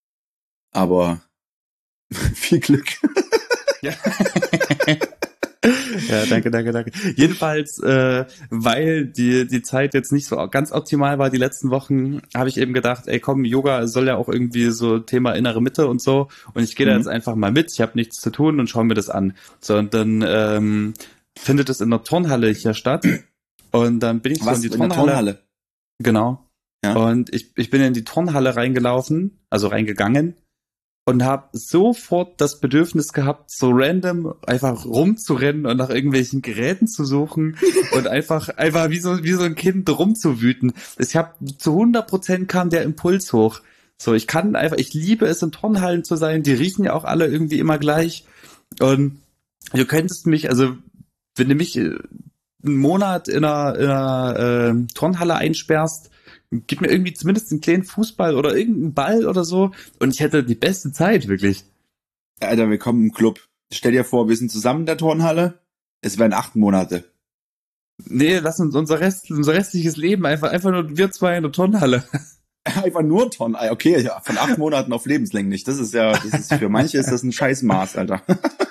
Aber viel Glück. Ja. Ja, danke. Jedenfalls, weil die Zeit jetzt nicht so ganz optimal war die letzten Wochen, habe ich eben gedacht, komm, Yoga soll ja auch irgendwie so Thema innere Mitte und so. Und ich gehe da jetzt einfach mal mit. Ich habe nichts zu tun und schaue mir das an. So, und dann findet es in der Turnhalle hier statt. Und dann bin ich so in die Turnhalle. Genau. Ja. Und ich bin in die Turnhalle reingegangen. Und habe sofort das Bedürfnis gehabt, so random einfach rumzurennen und nach irgendwelchen Geräten zu suchen und einfach wie so ein Kind rumzuwüten. Ich habe zu 100% kam der Impuls hoch. So, ich liebe es, in Turnhallen zu sein. Die riechen ja auch alle irgendwie immer gleich. Und du könntest mich, also wenn du mich einen Monat in einer Turnhalle einsperrst, gib mir irgendwie zumindest einen kleinen Fußball oder irgendeinen Ball oder so und ich hätte die beste Zeit, wirklich. Alter, wir kommen im Club. Stell dir vor, wir sind zusammen in der Turnhalle. Es wären 8 Monate. Nee, lass uns unser restliches Leben einfach nur wir zwei in der Turnhalle. Einfach nur Turnhalle. Okay, ja, von 8 Monaten auf lebenslänglich. Das ist für manche ist das ein Scheißmaß, Alter.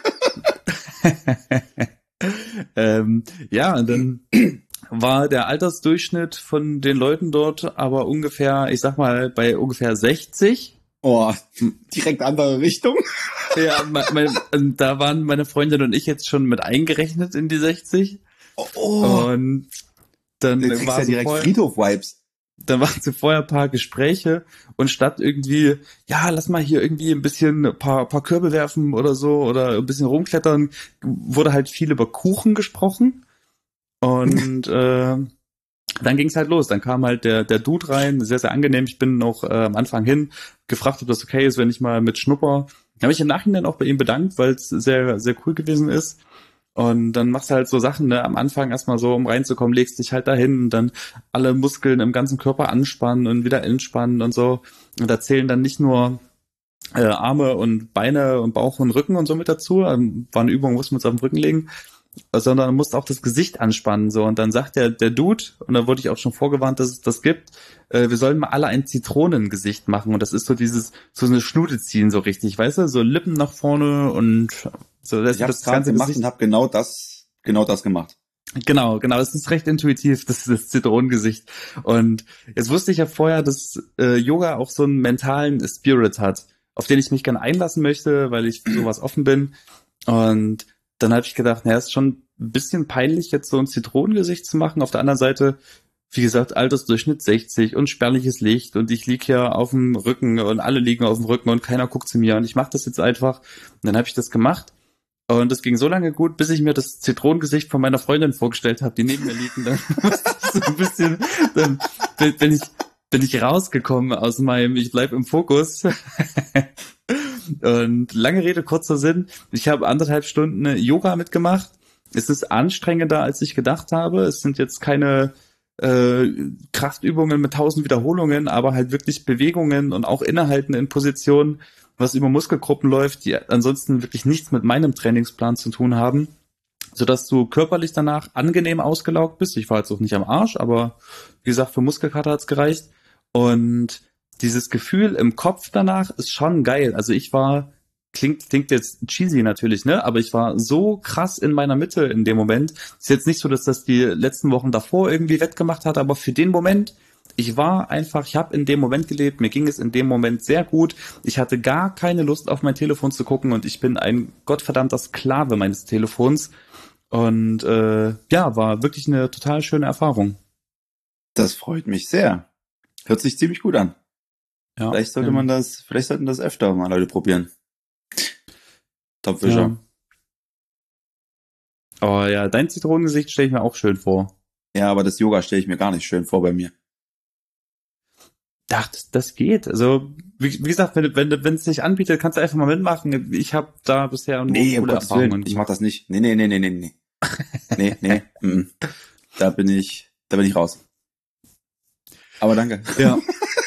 Ja, und dann war der Altersdurchschnitt von den Leuten dort aber ungefähr, ich sag mal, bei ungefähr 60. Oh, direkt andere Richtung. Ja, da waren meine Freundin und ich jetzt schon mit eingerechnet in die 60. Oh. Und dann Du kriegst war ja direkt Friedhof-Vibes. Dann waren so vorher ein paar Gespräche und statt irgendwie, ja, lass mal hier irgendwie ein bisschen paar Körbe werfen oder so oder ein bisschen rumklettern, wurde halt viel über Kuchen gesprochen. Und dann ging es halt los. Dann kam halt der Dude rein, sehr, sehr angenehm. Ich bin noch am Anfang hin gefragt, ob das okay ist, wenn ich mal mit schnupper. Da habe ich im Nachhinein auch bei ihm bedankt, weil es sehr, sehr cool gewesen ist. Und dann machst du halt so Sachen, ne, am Anfang erstmal so, um reinzukommen, legst dich halt dahin und dann alle Muskeln im ganzen Körper anspannen und wieder entspannen und so. Und da zählen dann nicht nur Arme und Beine und Bauch und Rücken und so mit dazu. War eine Übung, mussten wir uns auf den Rücken legen, sondern musst auch das Gesicht anspannen. So. Und dann sagt der Dude, und da wurde ich auch schon vorgewarnt, dass es das gibt, wir sollen mal alle ein Zitronengesicht machen. Und das ist so so eine Schnute ziehen, so richtig, weißt du? So Lippen nach vorne und so. Ich habe das ganze gemacht und habe genau das gemacht. Genau, das ist recht intuitiv, das ist das Zitronengesicht. Und jetzt wusste ich ja vorher, dass Yoga auch so einen mentalen Spirit hat, auf den ich mich gerne einlassen möchte, weil ich für sowas offen bin. Und dann habe ich gedacht, naja, ist schon ein bisschen peinlich, jetzt so ein Zitronengesicht zu machen. Auf der anderen Seite, wie gesagt, Altersdurchschnitt 60 und spärliches Licht und ich lieg hier auf dem Rücken und alle liegen auf dem Rücken und keiner guckt zu mir und ich mache das jetzt einfach. Und dann habe ich das gemacht. Und das ging so lange gut, bis ich mir das Zitronengesicht von meiner Freundin vorgestellt habe, die neben mir liegt. Und dann musste ich so ein bisschen, dann bin ich rausgekommen aus meinem Ich bleib im Fokus. Und lange Rede, kurzer Sinn. Ich habe 1,5 Stunden Yoga mitgemacht. Es ist anstrengender, als ich gedacht habe. Es sind jetzt keine Kraftübungen mit 1000 Wiederholungen, aber halt wirklich Bewegungen und auch Innehalten in Positionen, was über Muskelgruppen läuft, die ansonsten wirklich nichts mit meinem Trainingsplan zu tun haben, sodass du körperlich danach angenehm ausgelaugt bist. Ich war jetzt auch nicht am Arsch, aber wie gesagt, für Muskelkater hat's gereicht. Und dieses Gefühl im Kopf danach ist schon geil. Also ich war, klingt jetzt cheesy natürlich, ne? Aber ich war so krass in meiner Mitte in dem Moment. Ist jetzt nicht so, dass das die letzten Wochen davor irgendwie wettgemacht hat, aber für den Moment, ich habe in dem Moment gelebt, mir ging es in dem Moment sehr gut. Ich hatte gar keine Lust auf mein Telefon zu gucken und ich bin ein gottverdammter Sklave meines Telefons. Und ja, war wirklich eine total schöne Erfahrung. Das freut mich sehr. Hört sich ziemlich gut an. Ja, vielleicht sollten das öfter mal Leute probieren. Topfischer. Ja. Oh ja, dein Zitronengesicht stelle ich mir auch schön vor. Ja, aber das Yoga stelle ich mir gar nicht schön vor bei mir. Ach, das geht. Also, wie gesagt, wenn es sich anbietet, kannst du einfach mal mitmachen. Ich habe da bisher nur coole Erfahrungen. Ich mach das nicht. Nee. Nee. Da bin ich raus. Aber danke. Ja.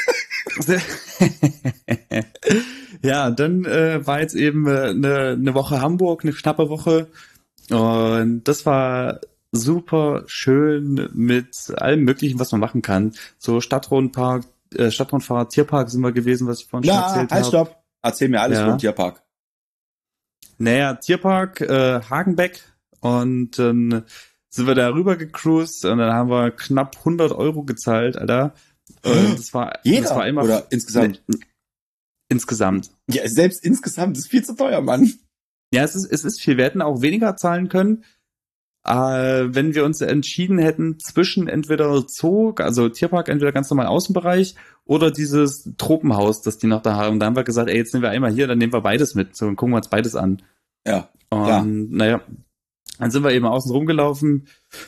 Ja, dann war jetzt eben eine Woche Hamburg, eine knappe Woche. Und das war super schön mit allem Möglichen, was man machen kann. So Stadtrundfahrt, Tierpark sind wir gewesen, was ich vorhin schon erzählt habe. Stopp. Erzähl mir alles vom Tierpark. Naja, Tierpark Hagenbeck und dann sind wir da rüber gecruised und dann haben wir knapp 100 Euro gezahlt, Alter. Und das war immer, oder insgesamt? Insgesamt. Ja, selbst insgesamt ist viel zu teuer, Mann. Ja, es ist viel. Wir hätten auch weniger zahlen können, wenn wir uns entschieden hätten zwischen entweder Zoo, also Tierpark, entweder ganz normal Außenbereich oder dieses Tropenhaus, das die noch da haben. Da haben wir gesagt, ey, jetzt nehmen wir einmal hier, dann nehmen wir beides mit. So, dann gucken wir uns beides an. Ja, klar. Naja, dann sind wir eben außen rumgelaufen.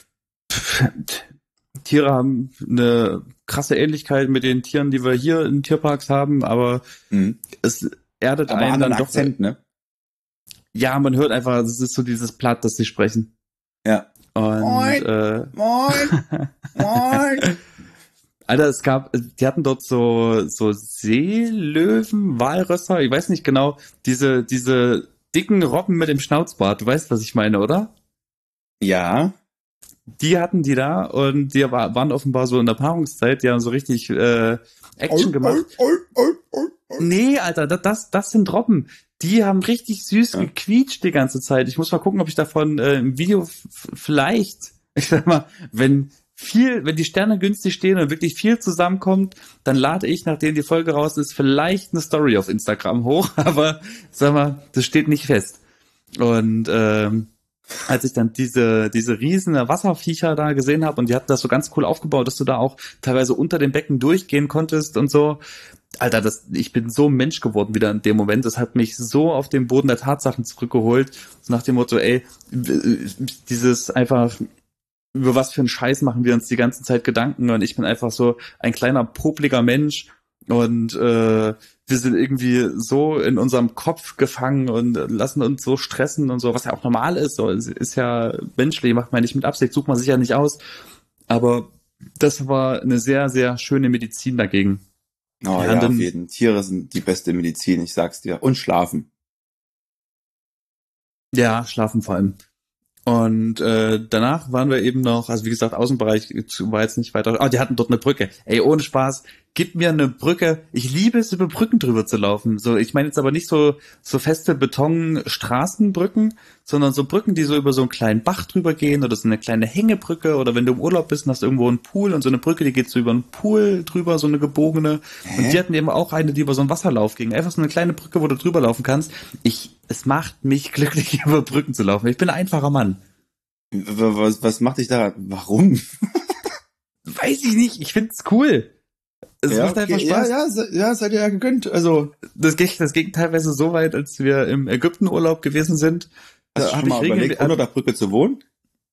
Tiere haben eine krasse Ähnlichkeit mit den Tieren, die wir hier in Tierparks haben, aber es erdet aber einen dann doch. Akzent, ne? Ja, man hört einfach, es ist so dieses Platt, das sie sprechen. Ja. Und Moin, moin. Alter, die hatten dort so Seelöwen, Walrösser, ich weiß nicht genau, diese dicken Robben mit dem Schnauzbart, du weißt, was ich meine, oder? Ja. Die hatten die da und die waren offenbar so in der Paarungszeit, die haben so richtig Action gemacht. Nee, Alter, das sind Robben. Die haben richtig süß gequietscht die ganze Zeit. Ich muss mal gucken, ob ich davon im Video vielleicht, ich sag mal, wenn die Sterne günstig stehen und wirklich viel zusammenkommt, dann lade ich, nachdem die Folge raus ist, vielleicht eine Story auf Instagram hoch, aber sag mal, das steht nicht fest. Und als ich dann diese riesen Wasserviecher da gesehen habe und die hatten das so ganz cool aufgebaut, dass du da auch teilweise unter dem Becken durchgehen konntest und so. Alter, ich bin so Mensch geworden wieder in dem Moment. Das hat mich so auf den Boden der Tatsachen zurückgeholt. Nach dem Motto, ey, dieses einfach, über was für einen Scheiß machen wir uns die ganze Zeit Gedanken und ich bin einfach so ein kleiner, popliger Mensch und wir sind irgendwie so in unserem Kopf gefangen und lassen uns so stressen und so, was ja auch normal ist. So, es ist ja menschlich, macht man nicht mit Absicht, sucht man sich ja nicht aus. Aber das war eine sehr, sehr schöne Medizin dagegen. Oh ja, auf jeden. Tiere sind die beste Medizin, ich sag's dir. Und schlafen. Ja, schlafen vor allem. Und danach waren wir eben noch, also wie gesagt, Außenbereich war jetzt nicht weiter. Die hatten dort eine Brücke. Ey, ohne Spaß, gib mir eine Brücke. Ich liebe es, über Brücken drüber zu laufen. So, ich meine jetzt aber nicht so feste Betonstraßenbrücken, sondern so Brücken, die so über so einen kleinen Bach drüber gehen oder so eine kleine Hängebrücke oder wenn du im Urlaub bist und hast irgendwo einen Pool und so eine Brücke, die geht so über einen Pool drüber, so eine gebogene. Und die hatten eben auch eine, die über so einen Wasserlauf ging. Einfach so eine kleine Brücke, wo du drüber laufen kannst. Es macht mich glücklich, über Brücken zu laufen. Ich bin ein einfacher Mann. Was macht dich da? Warum? Weiß ich nicht. Ich find's cool. Es macht einfach Spaß. Ja, seid ihr ja gegönnt. Also das ging teilweise so weit, als wir im Ägyptenurlaub gewesen sind. Hast du schon mal überlegt, unter der Brücke zu wohnen?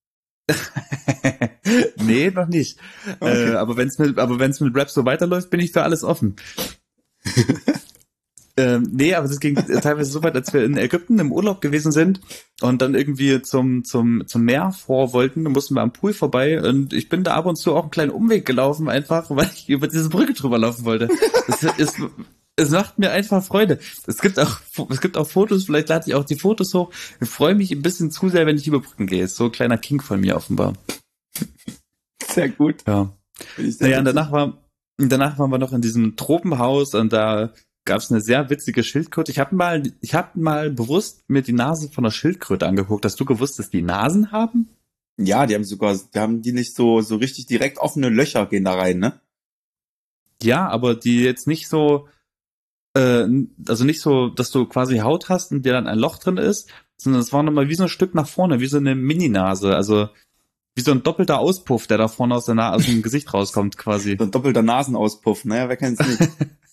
Nee, noch nicht. Okay. Aber wenn's mit Rap so weiterläuft, bin ich für alles offen. Nee, aber das ging teilweise so weit, als wir in Ägypten im Urlaub gewesen sind und dann irgendwie zum Meer vor wollten, dann mussten wir am Pool vorbei und ich bin da ab und zu auch einen kleinen Umweg gelaufen, einfach, weil ich über diese Brücke drüber laufen wollte. Es macht mir einfach Freude. Es gibt auch Fotos, vielleicht lade ich auch die Fotos hoch. Ich freue mich ein bisschen zu sehr, wenn ich über Brücken gehe. Ist so ein kleiner King von mir offenbar. Sehr gut. Ja. Naja, und danach waren wir noch in diesem Tropenhaus und da gab es eine sehr witzige Schildkröte. Ich hab mal bewusst mir die Nase von der Schildkröte angeguckt. Hast du gewusst, dass die Nasen haben? Ja, die haben die nicht so richtig direkt offene Löcher gehen da rein, ne? Ja, aber die jetzt nicht so, also nicht so, dass du quasi Haut hast und dir dann ein Loch drin ist, sondern es war nochmal wie so ein Stück nach vorne, wie so eine Mini-Nase, also wie so ein doppelter Auspuff, der da vorne aus dem Gesicht rauskommt quasi. So ein doppelter Nasenauspuff, naja, wer kennt's nicht?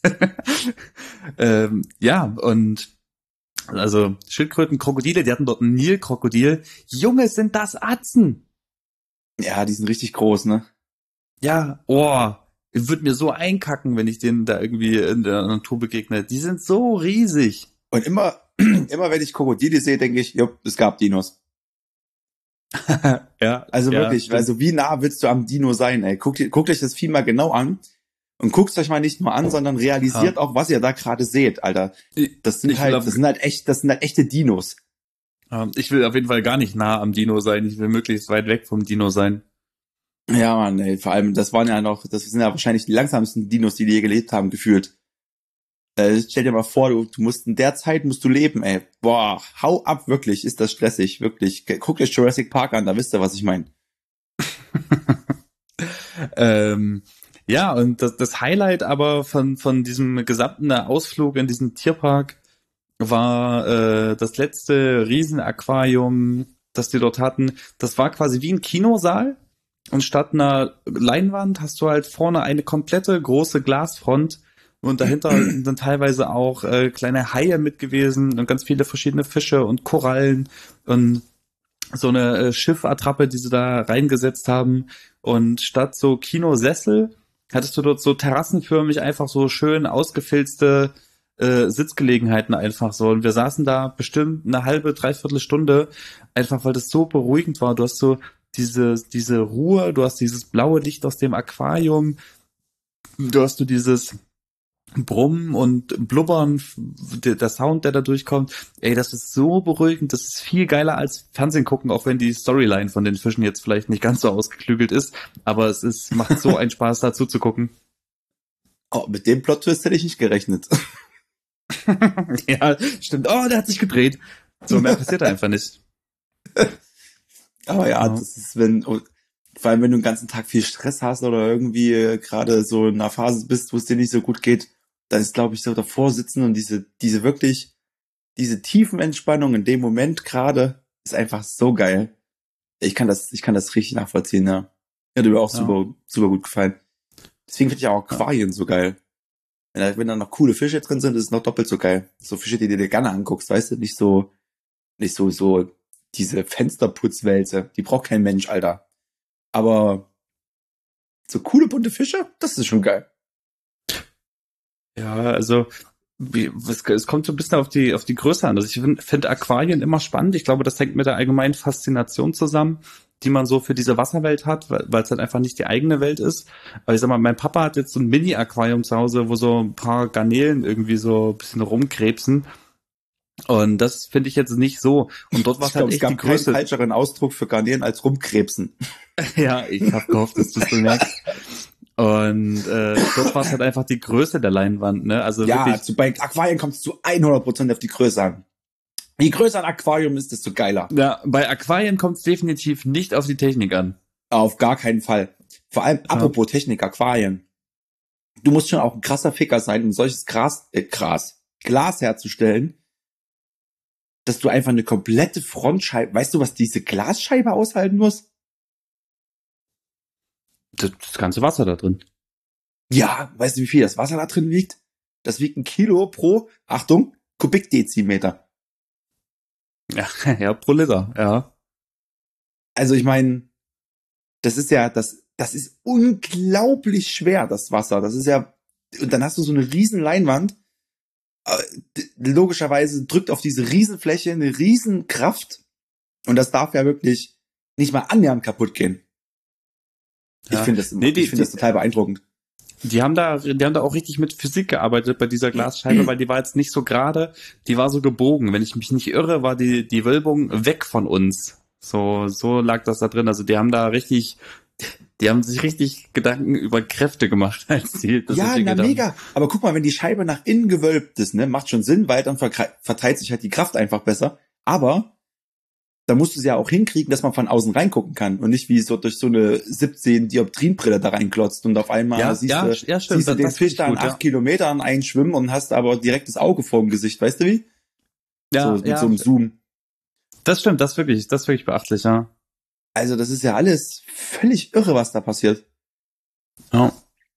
Ja, und also Schildkröten, Krokodile, die hatten dort ein Nilkrokodil. Junge, sind das Atzen! Ja, die sind richtig groß, ne? Ja, ich würde mir so einkacken, wenn ich denen da irgendwie in der Natur begegne. Die sind so riesig. Und immer wenn ich Krokodile sehe, denke ich, es gab Dinos. Ja, also ja, wirklich, stimmt. also wie nah willst du am Dino sein, ey? Guckt euch das Vieh mal genau an und guckt euch mal nicht nur an, sondern realisiert auch, was ihr da gerade seht, Alter. Das sind halt echte Dinos. Ich will auf jeden Fall gar nicht nah am Dino sein. Ich will möglichst weit weg vom Dino sein. Ja, Mann, ey, vor allem, das sind ja wahrscheinlich die langsamsten Dinos, die je gelebt haben, gefühlt. Stell dir mal vor, du musst in der Zeit leben, ey. Boah, hau ab, wirklich, ist das stressig, wirklich. Guckt euch Jurassic Park an, da wisst ihr, was ich meine. Ja, und das Highlight aber von diesem gesamten Ausflug in diesen Tierpark war das letzte Riesenaquarium, das die dort hatten. Das war quasi wie ein Kinosaal. Und statt einer Leinwand hast du halt vorne eine komplette große Glasfront und dahinter sind dann teilweise auch kleine Haie mit gewesen und ganz viele verschiedene Fische und Korallen und so eine Schiffattrappe, die sie da reingesetzt haben. Und statt so Kinosessel hattest du dort so terrassenförmig einfach so schön ausgefilzte Sitzgelegenheiten einfach so. Und wir saßen da bestimmt eine halbe, dreiviertel Stunde, einfach weil das so beruhigend war. Du hast so diese Ruhe, du hast dieses blaue Licht aus dem Aquarium, du hast dieses Brummen und Blubbern, der Sound, der da durchkommt. Ey, das ist so beruhigend, das ist viel geiler als Fernsehen gucken, auch wenn die Storyline von den Fischen jetzt vielleicht nicht ganz so ausgeklügelt ist, aber macht so einen Spaß, dazu zu gucken. Oh, mit dem Plot-Twist hätte ich nicht gerechnet. Ja, stimmt. Oh, der hat sich gedreht. So, mehr passiert einfach nicht. Aber ja, das ist, vor allem wenn du den ganzen Tag viel Stress hast oder irgendwie gerade so in einer Phase bist, wo es dir nicht so gut geht, dann ist, glaube ich, so davor sitzen und diese tiefen Entspannung in dem Moment gerade ist einfach so geil. Ich kann das richtig nachvollziehen, ja. Hat mir auch super, super gut gefallen. Deswegen finde ich auch Aquarien so geil. Wenn da noch coole Fische drin sind, ist es noch doppelt so geil. So Fische, die du dir gerne anguckst, weißt du, nicht so diese Fensterputzwälze. Die braucht kein Mensch, Alter. Aber so coole bunte Fische, das ist schon geil. Ja, also es kommt so ein bisschen auf die Größe an. Also ich finde Aquarien immer spannend. Ich glaube, das hängt mit der allgemeinen Faszination zusammen, die man so für diese Wasserwelt hat, weil es halt einfach nicht die eigene Welt ist. Aber ich sag mal, mein Papa hat jetzt so ein Mini-Aquarium zu Hause, wo so ein paar Garnelen irgendwie so ein bisschen rumkrebsen. Und das finde ich jetzt nicht so. Und dort war halt echt die Größe. Es gab keinen falscheren Ausdruck für Garnelen als rumkrebsen. Ja, ich habe gehofft, dass du es bemerkst. Und dort war es halt einfach die Größe der Leinwand, ne? Also ja, wirklich, bei Aquarien kommt es zu 100% auf die Größe an. Je größer ein Aquarium ist, desto geiler. ja, bei Aquarien kommt es definitiv nicht auf die Technik an. Auf gar keinen Fall. Vor allem, apropos Technik, Aquarien. Du musst schon auch ein krasser Ficker sein, um solches Glas herzustellen, dass du einfach eine komplette Frontscheibe, weißt du, was diese Glasscheibe aushalten muss? Das ganze Wasser da drin. Ja, weißt du, wie viel das Wasser da drin wiegt? Das wiegt 1 Kilo pro, Achtung, Kubikdezimeter. Ja, ja, pro Liter, ja. Also ich meine, das ist unglaublich schwer, das Wasser. Das ist ja, und dann hast du so eine riesen Leinwand. Logischerweise drückt auf diese Riesenfläche eine Riesenkraft. Und das darf ja wirklich nicht mal annähernd kaputt gehen. Ja. Ich finde das total beeindruckend. Die haben da auch richtig mit Physik gearbeitet bei dieser Glasscheibe, weil die war jetzt nicht so gerade, die war so gebogen. Wenn ich mich nicht irre, war die Wölbung weg von uns. So lag das da drin. Also die haben sich richtig Gedanken über Kräfte gemacht, als die das entwickelt haben. Mega. Aber guck mal, wenn die Scheibe nach innen gewölbt ist, ne, macht schon Sinn, weil dann verteilt sich halt die Kraft einfach besser. Aber da musst du es ja auch hinkriegen, dass man von außen reingucken kann und nicht wie so durch so eine 17-Dioptrienbrille da reinklotzt und auf einmal siehst du den Fisch da an 8 Kilometern einschwimmen und hast aber direkt das Auge vorm Gesicht, weißt du wie? Ja, so mit so einem Zoom. Das stimmt, das ist wirklich beachtlich, ja. Also das ist ja alles völlig irre, was da passiert. Ja.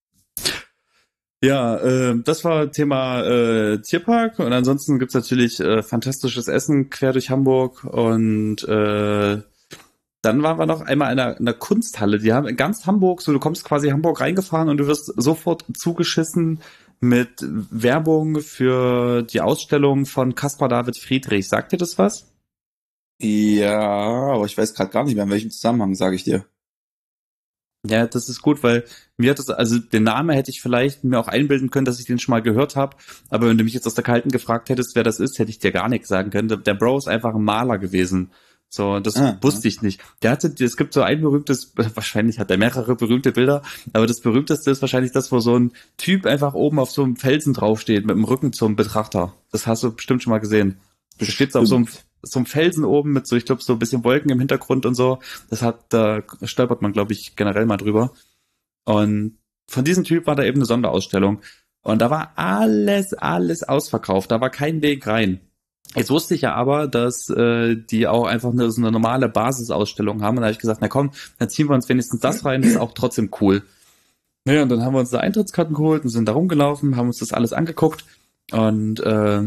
Ja, das war Thema Tierpark und ansonsten gibt's natürlich fantastisches Essen quer durch Hamburg und dann waren wir noch einmal in einer Kunsthalle. Die haben in ganz Hamburg, so du kommst quasi Hamburg reingefahren und du wirst sofort zugeschissen mit Werbung für die Ausstellung von Caspar David Friedrich. Sagt dir das was? Ja, aber ich weiß gerade gar nicht mehr, in welchem Zusammenhang, sage ich dir. Ja, das ist gut, weil mir hat das, also den Namen hätte ich vielleicht mir auch einbilden können, dass ich den schon mal gehört habe, aber wenn du mich jetzt aus der Kalten gefragt hättest, wer das ist, hätte ich dir gar nichts sagen können. Der Bro ist einfach ein Maler gewesen. So, das wusste ich nicht. Es gibt so ein berühmtes, wahrscheinlich hat er mehrere berühmte Bilder, aber das berühmteste ist wahrscheinlich das, wo so ein Typ einfach oben auf so einem Felsen draufsteht, mit dem Rücken zum Betrachter. Das hast du bestimmt schon mal gesehen. Du stehst auf so einem Felsen oben mit so, ich glaube, so ein bisschen Wolken im Hintergrund und so. Da stolpert man, glaube ich, generell mal drüber. Und von diesem Typ war da eben eine Sonderausstellung. Und da war alles ausverkauft. Da war kein Weg rein. Jetzt wusste ich ja aber, dass die auch einfach so eine normale Basisausstellung haben. Und da habe ich gesagt, na komm, dann ziehen wir uns wenigstens das rein. Das ist auch trotzdem cool. Naja, und dann haben wir uns da Eintrittskarten geholt und sind da rumgelaufen, haben uns das alles angeguckt. Und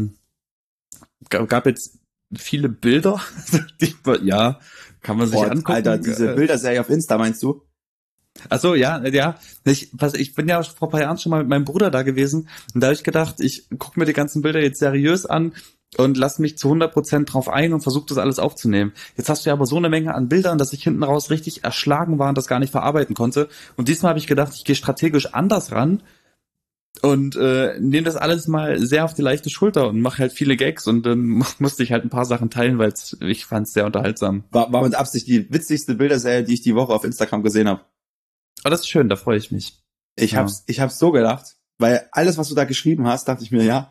gab jetzt viele Bilder. Ja, kann man sich angucken. Alter, diese Bilderserie auf Insta, meinst du? Ach so, ja. Ich bin ja vor ein paar Jahren schon mal mit meinem Bruder da gewesen und da habe ich gedacht, ich gucke mir die ganzen Bilder jetzt seriös an und lass mich zu 100% drauf ein und versuche das alles aufzunehmen. Jetzt hast du ja aber so eine Menge an Bildern, dass ich hinten raus richtig erschlagen war und das gar nicht verarbeiten konnte. Und diesmal habe ich gedacht, ich gehe strategisch anders ran und nehme das alles mal sehr auf die leichte Schulter und mache halt viele Gags und dann musste ich halt ein paar Sachen teilen, weil ich fand es sehr unterhaltsam. War mit Absicht die witzigste Bilderserie, die ich die Woche auf Instagram gesehen habe. Aber das ist schön, da freue ich mich. Ich hab's so gedacht, weil alles, was du da geschrieben hast, dachte ich mir, ja,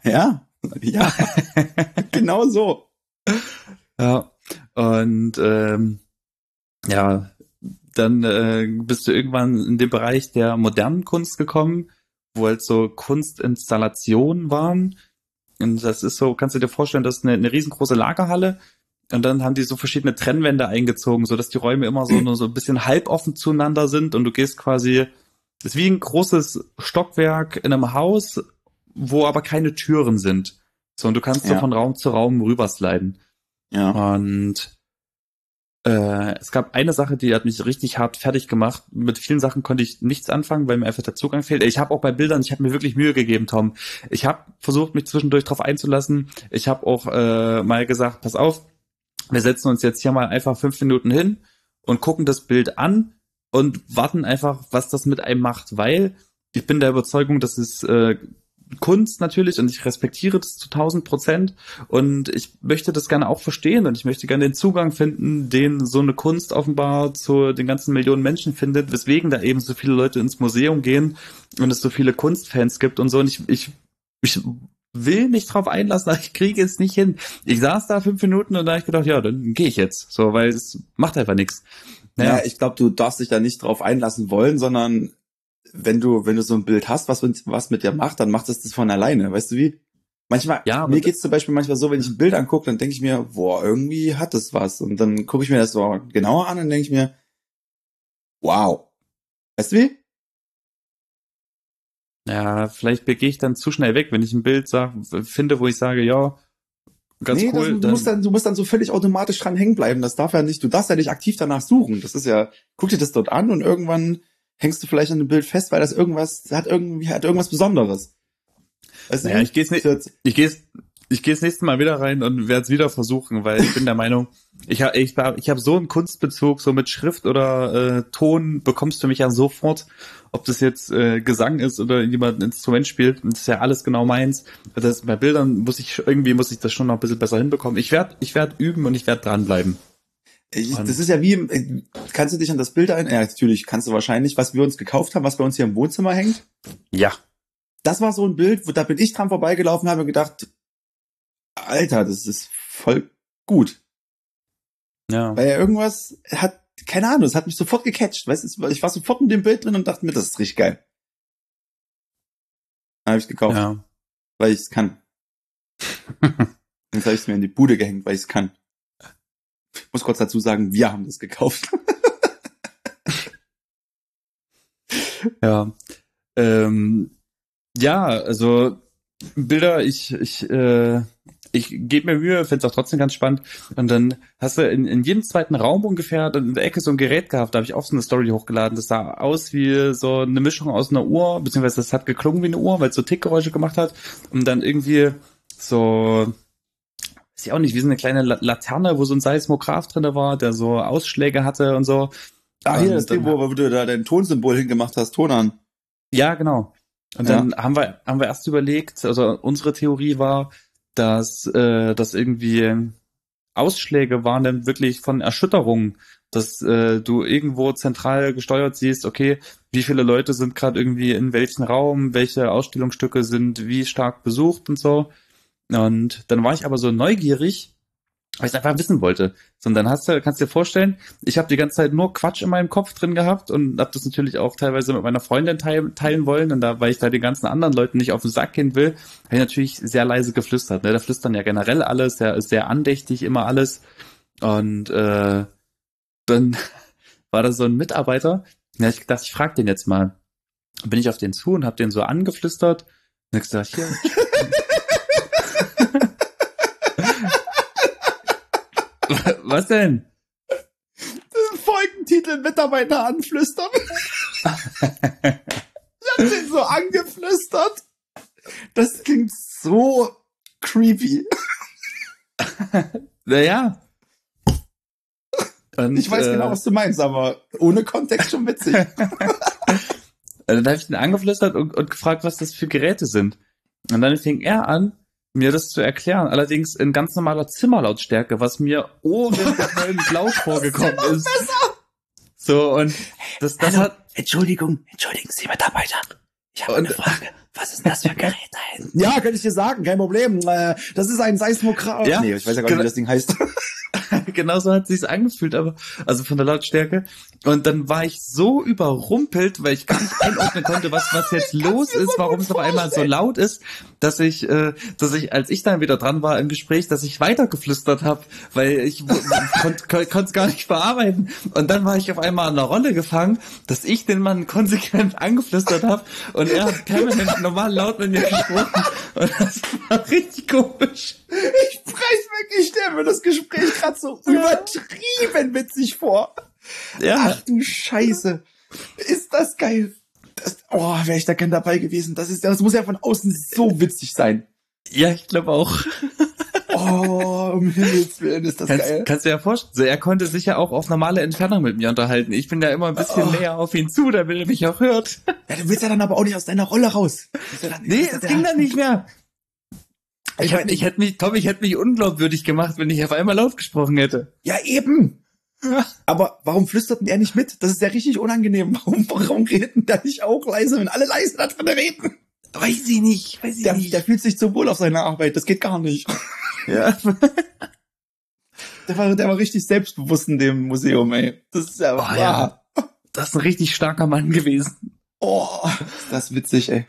genau so. Ja, und ja, dann bist du irgendwann in den Bereich der modernen Kunst gekommen, wo halt so Kunstinstallationen waren. Und das ist so, kannst du dir vorstellen, das ist eine riesengroße Lagerhalle. Und dann haben die so verschiedene Trennwände eingezogen, so dass die Räume immer so nur so ein bisschen halboffen zueinander sind und du gehst quasi, das ist wie ein großes Stockwerk in einem Haus, wo aber keine Türen sind. So, und du kannst so von Raum zu Raum rübersliden. Ja. Und es gab eine Sache, die hat mich richtig hart fertig gemacht. Mit vielen Sachen konnte ich nichts anfangen, weil mir einfach der Zugang fehlt. Ich habe auch bei Bildern, ich habe mir wirklich Mühe gegeben, Tom. Ich habe versucht, mich zwischendurch drauf einzulassen. Ich habe auch mal gesagt, pass auf, wir setzen uns jetzt hier mal einfach 5 Minuten hin und gucken das Bild an und warten einfach, was das mit einem macht, weil ich bin der Überzeugung, dass es Kunst natürlich und ich respektiere das zu 1000% und ich möchte das gerne auch verstehen und ich möchte gerne den Zugang finden, den so eine Kunst offenbar zu den ganzen Millionen Menschen findet, weswegen da eben so viele Leute ins Museum gehen und es so viele Kunstfans gibt und so und ich will mich drauf einlassen, aber ich kriege es nicht hin. Ich saß da 5 Minuten und da habe ich gedacht, ja, dann gehe ich jetzt, so, weil es macht einfach nichts. Naja, ich glaube, du darfst dich da nicht drauf einlassen wollen, sondern wenn du so ein Bild hast, was mit dir macht, dann macht es das von alleine, weißt du wie? Manchmal, mir geht's zum Beispiel manchmal so, wenn ich ein Bild angucke, dann denke ich mir, boah, irgendwie hat es was. Und dann gucke ich mir das so genauer an und denke ich mir, wow. Weißt du wie? Ja, vielleicht begehe ich dann zu schnell weg, wenn ich ein Bild finde, wo ich sage, ja, ganz cool. Du musst dann so völlig automatisch dran hängen bleiben. Das darf ja nicht, du darfst ja nicht aktiv danach suchen. Das ist ja, guck dir das dort an und irgendwann hängst du vielleicht an dem Bild fest, weil das hat irgendwas Besonderes. Weißt du, ja, ich gehe das nächste Mal wieder rein und werde es wieder versuchen, weil ich bin der Meinung, ich hab so einen Kunstbezug, so mit Schrift oder Ton bekommst du mich ja sofort, ob das jetzt Gesang ist oder jemand ein Instrument spielt, das ist ja alles genau meins. Bei Bildern muss ich das schon noch ein bisschen besser hinbekommen. Ich werd üben und ich werde dranbleiben. Das ist ja wie, kannst du dich an das Bild erinnern? Ja, natürlich kannst du wahrscheinlich, was wir uns gekauft haben, was bei uns hier im Wohnzimmer hängt. Ja. Das war so ein Bild, da bin ich dran vorbeigelaufen, habe gedacht, Alter, das ist voll gut. Ja. Weil irgendwas hat, keine Ahnung, es hat mich sofort gecatcht, weißt du, ich war sofort in dem Bild drin und dachte mir, das ist richtig geil. Dann habe ich gekauft, weil ich es kann. Jetzt habe ich es mir in die Bude gehängt, weil ich es kann. Ich muss kurz dazu sagen, wir haben das gekauft. Ja. Ja, also Bilder, ich gebe mir Mühe, finde es auch trotzdem ganz spannend. Und dann hast du in jedem zweiten Raum ungefähr in der Ecke so ein Gerät gehabt, da habe ich auch so eine Story hochgeladen. Das sah aus wie so eine Mischung aus einer Uhr, beziehungsweise das hat geklungen wie eine Uhr, weil es so Tickgeräusche gemacht hat. Und dann irgendwie so, weiß ich auch nicht, wie so eine kleine Laterne, wo so ein Seismograph drin war, der so Ausschläge hatte und so. Ah, hier das Ding, wo du da dein Tonsymbol hingemacht hast, Ton an. Ja, genau. Und dann haben wir erst überlegt, also unsere Theorie war, dass irgendwie Ausschläge waren dann wirklich von Erschütterungen, dass du irgendwo zentral gesteuert siehst, okay, wie viele Leute sind gerade irgendwie in welchem Raum, welche Ausstellungsstücke sind wie stark besucht und so. Und dann war ich aber so neugierig, weil ich einfach wissen wollte. So, und dann kannst du dir vorstellen, ich habe die ganze Zeit nur Quatsch in meinem Kopf drin gehabt und habe das natürlich auch teilweise mit meiner Freundin teilen wollen. Und da, weil ich da den ganzen anderen Leuten nicht auf den Sack gehen will, habe ich natürlich sehr leise geflüstert. Ne? Da flüstern ja generell alles, der ist sehr andächtig, immer alles. Und dann war da so ein Mitarbeiter, da hab ich gedacht, ich frage den jetzt mal. Bin ich auf den zu und habe den so angeflüstert. Und ich gesagt, hier. Was denn? Folgentitel Mitarbeiter anflüstern. Ich hab den so angeflüstert. Das klingt so creepy. Naja. Und, Ich weiß genau, was du meinst, aber ohne Kontext schon witzig. Dann habe ich ihn angeflüstert und gefragt, was das für Geräte sind. Und dann fing er an, mir das zu erklären, allerdings in ganz normaler Zimmerlautstärke, was mir ohrenbetäubend laut vorgekommen ist. So, und das hat... Entschuldigen Sie, Mitarbeiter. Ich habe eine Frage. Was ist denn das für ein Gerät da hinten? Ja, kann ich dir sagen, kein Problem. Das ist ein Seismograph. Ja, nee, ich weiß ja gar nicht, wie das Ding heißt. Genauso hat sich's angefühlt, aber also von der Lautstärke. Und dann war ich so überrumpelt, weil ich gar nicht einordnen konnte, was jetzt los ist, warum es auf einmal so laut ist, dass ich, als ich dann wieder dran war im Gespräch, dass ich weitergeflüstert habe, weil ich konnte es gar nicht verarbeiten. Und dann war ich auf einmal in einer Rolle gefangen, dass ich den Mann konsequent angeflüstert habe und er hat permanent normal laut mit mir gesprochen. Und das war richtig komisch. Ich stelle mir das Gespräch gerade so übertrieben witzig vor. Ja. Ach du Scheiße. Ist das geil. Wäre ich da gern dabei gewesen. Das muss ja von außen so witzig sein. Ja, ich glaube auch. Um Himmels Willen, ist das geil. Kannst du dir ja vorstellen, so, er konnte sich ja auch auf normale Entfernung mit mir unterhalten. Ich bin ja immer ein bisschen näher auf ihn zu, damit er mich auch hört. Ja, du willst ja dann aber auch nicht aus deiner Rolle raus. Nee, es ging dann nicht mehr. Ich hätte mich unglaubwürdig gemacht, wenn ich auf einmal laut gesprochen hätte. Ja, eben. Aber warum flüstert denn er nicht mit? Das ist ja richtig unangenehm. Warum redet denn der nicht auch leise, wenn alle leise da drin reden? Weiß ich nicht. Der fühlt sich so wohl auf seiner Arbeit. Das geht gar nicht. Ja. Der war richtig selbstbewusst in dem Museum, ey. Das ist ja wahr. Ja. Das ist ein richtig starker Mann gewesen. Oh, das ist witzig, ey.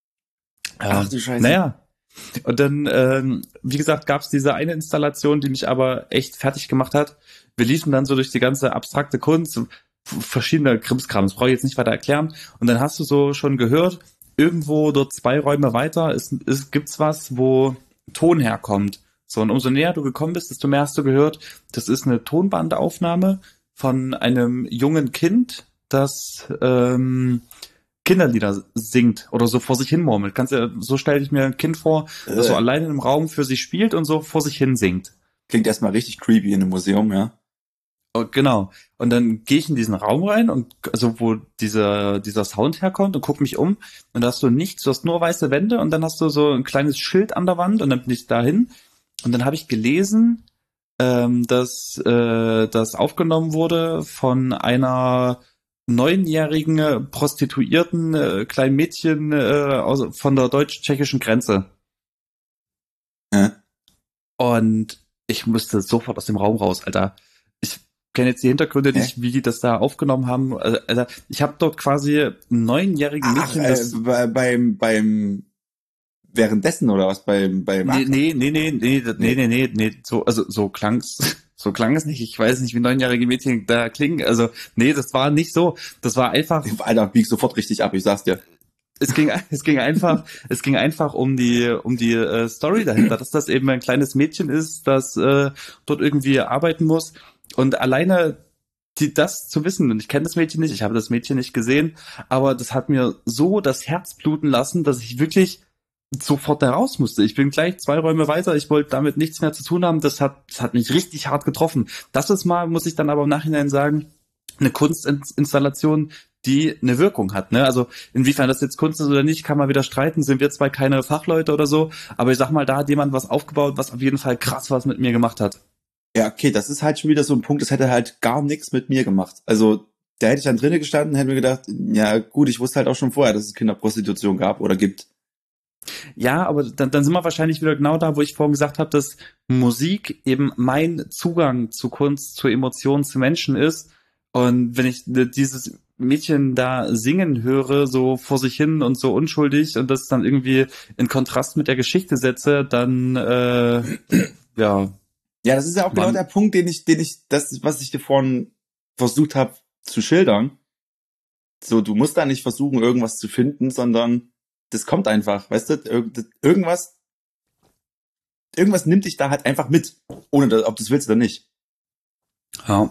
Ach du Scheiße. Naja. Und dann, wie gesagt, gab's diese eine Installation, die mich aber echt fertig gemacht hat. Wir liefen dann so durch die ganze abstrakte Kunst, verschiedene Krimskrams, brauche ich jetzt nicht weiter erklären. Und dann hast du so schon gehört, irgendwo dort 2 Räume weiter gibt's was, wo Ton herkommt. So, und umso näher du gekommen bist, desto mehr hast du gehört, das ist eine Tonbandaufnahme von einem jungen Kind, das Kinderlieder singt oder so vor sich hin murmelt. So stelle ich mir ein Kind vor, das so alleine im Raum für sich spielt und so vor sich hin singt. Klingt erstmal richtig creepy in einem Museum, ja. Oh, genau. Und dann gehe ich in diesen Raum rein und also wo dieser Sound herkommt und guck mich um und da hast du nichts, du hast nur weiße Wände und dann hast du so ein kleines Schild an der Wand und dann bin ich dahin und dann habe ich gelesen, dass das aufgenommen wurde von einer 9-jährigen Prostituierten kleinen Mädchen von der deutsch-tschechischen Grenze. Ja. Und ich musste sofort aus dem Raum raus, Alter. Ich kenne jetzt die Hintergründe nicht, wie die das da aufgenommen haben. Also ich habe dort quasi einen 9-jährigen Mädchen. Beim währenddessen oder was? Beim Nee. So klang es nicht. Ich weiß nicht, wie 9-jährige Mädchen da klingen. Also, nee, das war nicht so. Das war einfach. Alter, bieg sofort richtig ab, ich sag's dir. Es ging einfach um die Story dahinter, dass das eben ein kleines Mädchen ist, das dort irgendwie arbeiten muss und alleine das zu wissen, und ich kenne das Mädchen nicht, ich habe das Mädchen nicht gesehen, aber das hat mir so das Herz bluten lassen, dass ich wirklich sofort da raus musste. Ich bin gleich 2 Räume weiter, ich wollte damit nichts mehr zu tun haben, das hat mich richtig hart getroffen. Das ist mal, muss ich dann aber im Nachhinein sagen, eine Kunstinstallation, die eine Wirkung hat, ne? Also inwiefern das jetzt Kunst ist oder nicht, kann man wieder streiten, sind wir zwar keine Fachleute oder so, aber ich sag mal, da hat jemand was aufgebaut, was auf jeden Fall krass was mit mir gemacht hat. Ja, okay, das ist halt schon wieder so ein Punkt, das hätte halt gar nichts mit mir gemacht. Also da hätte ich dann drinnen gestanden, hätte mir gedacht, ja gut, ich wusste halt auch schon vorher, dass es Kinderprostitution gab oder gibt. Ja, aber dann sind wir wahrscheinlich wieder genau da, wo ich vorhin gesagt habe, dass Musik eben mein Zugang zu Kunst, zu Emotionen, zu Menschen ist. Und wenn ich dieses Mädchen da singen höre, so vor sich hin und so unschuldig und das dann irgendwie in Kontrast mit der Geschichte setze, dann ja. Ja, das ist ja auch genau der Punkt, was ich dir vorhin versucht habe zu schildern. So, du musst da nicht versuchen, irgendwas zu finden, sondern das kommt einfach, weißt du, irgendwas nimmt dich da halt einfach mit, ohne ob du es willst oder nicht. Ja.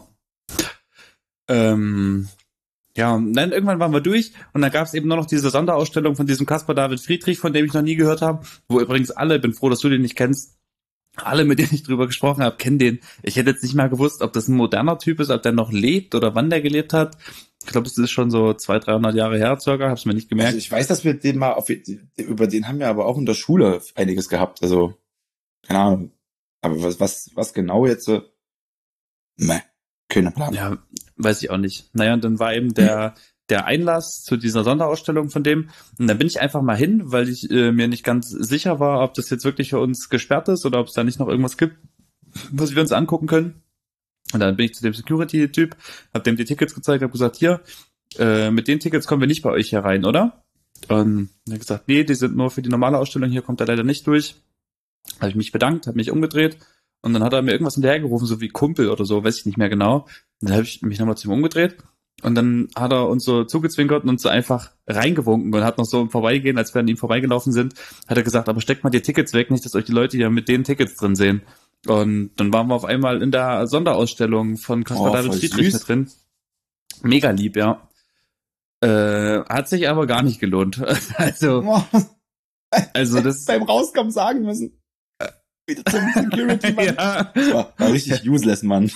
Ja, und dann irgendwann waren wir durch und dann gab es eben nur noch diese Sonderausstellung von diesem Caspar David Friedrich, von dem ich noch nie gehört habe, wo übrigens alle, bin froh, dass du den nicht kennst, alle, mit denen ich drüber gesprochen habe, kennen den. Ich hätte jetzt nicht mal gewusst, ob das ein moderner Typ ist, ob der noch lebt oder wann der gelebt hat. Ich glaube, es ist schon so 200, 300 Jahre her circa, hab's mir nicht gemerkt. Also ich weiß, dass wir den mal über den haben wir aber auch in der Schule einiges gehabt. Also, keine Ahnung. Aber was genau jetzt so? Meh, keine Plan. Ja, weiß ich auch nicht. Naja, und dann war eben der Einlass zu dieser Sonderausstellung von dem. Und dann bin ich einfach mal hin, weil ich mir nicht ganz sicher war, ob das jetzt wirklich für uns gesperrt ist oder ob es da nicht noch irgendwas gibt, was wir uns angucken können. Und dann bin ich zu dem Security-Typ, hab dem die Tickets gezeigt, hab gesagt, hier, mit den Tickets kommen wir nicht bei euch hier rein, oder? Und er hat gesagt, nee, die sind nur für die normale Ausstellung, hier kommt er leider nicht durch. Habe ich mich bedankt, habe mich umgedreht und dann hat er mir irgendwas hinterhergerufen, so wie Kumpel oder so, weiß ich nicht mehr genau. Und dann habe ich mich nochmal zu ihm umgedreht und dann hat er uns so zugezwinkert und uns so einfach reingewunken und hat noch so im Vorbeigehen, als wir an ihm vorbeigelaufen sind, hat er gesagt, aber steckt mal die Tickets weg, nicht, dass euch die Leute hier mit den Tickets drin sehen. Und dann waren wir auf einmal in der Sonderausstellung von Caspar David Friedrich mit drin. Mega lieb, ja. Hat sich aber gar nicht gelohnt. Also das beim Rauskommen sagen müssen. Wieder zum Security, Mann. Ja. War richtig useless, Mann.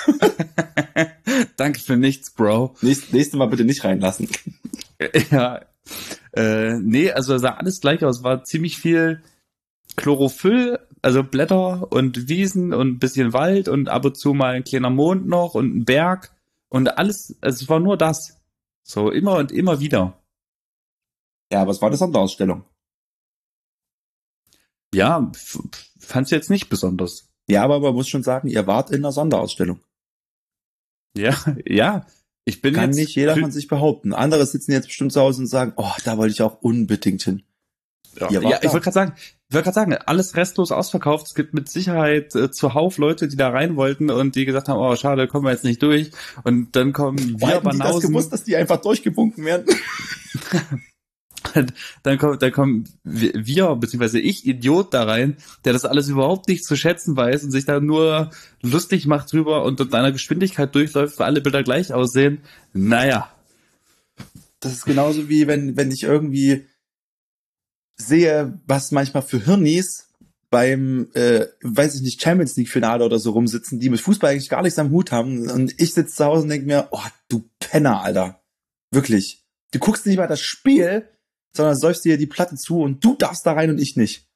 Danke für nichts, Bro. Nächstes Mal bitte nicht reinlassen. Ja. Nee, also sah alles gleich aus. War ziemlich viel Chlorophyll, also Blätter und Wiesen und ein bisschen Wald und ab und zu mal ein kleiner Mond noch und ein Berg und alles, also es war nur das. So immer und immer wieder. Ja, aber es war eine Sonderausstellung. Ja, fand's jetzt nicht besonders. Ja, aber man muss schon sagen, ihr wart in einer Sonderausstellung. Ja, ja. Ich bin Kann jetzt nicht jeder von sich behaupten. Andere sitzen jetzt bestimmt zu Hause und sagen, oh, da wollte ich auch unbedingt hin. Ja, ich wollte gerade sagen, alles restlos ausverkauft. Es gibt mit Sicherheit zuhauf Leute, die da rein wollten und die gesagt haben, oh, schade, kommen wir jetzt nicht durch. Und dann kommen wir Hätten die das gewusst, dass die einfach durchgewunken werden? Dann kommen wir, beziehungsweise ich, Idiot, da rein, der das alles überhaupt nicht zu schätzen weiß und sich da nur lustig macht drüber und in einer Geschwindigkeit durchläuft, weil alle Bilder gleich aussehen. Naja. Das ist genauso wie wenn ich irgendwie sehe, was manchmal für Hirnis beim, weiß ich nicht, Champions League Finale oder so rumsitzen, die mit Fußball eigentlich gar nichts am Hut haben. Und ich sitze zu Hause und denke mir, oh, du Penner, Alter. Wirklich. Du guckst nicht mal das Spiel, sondern säufst dir die Platte zu und du darfst da rein und ich nicht.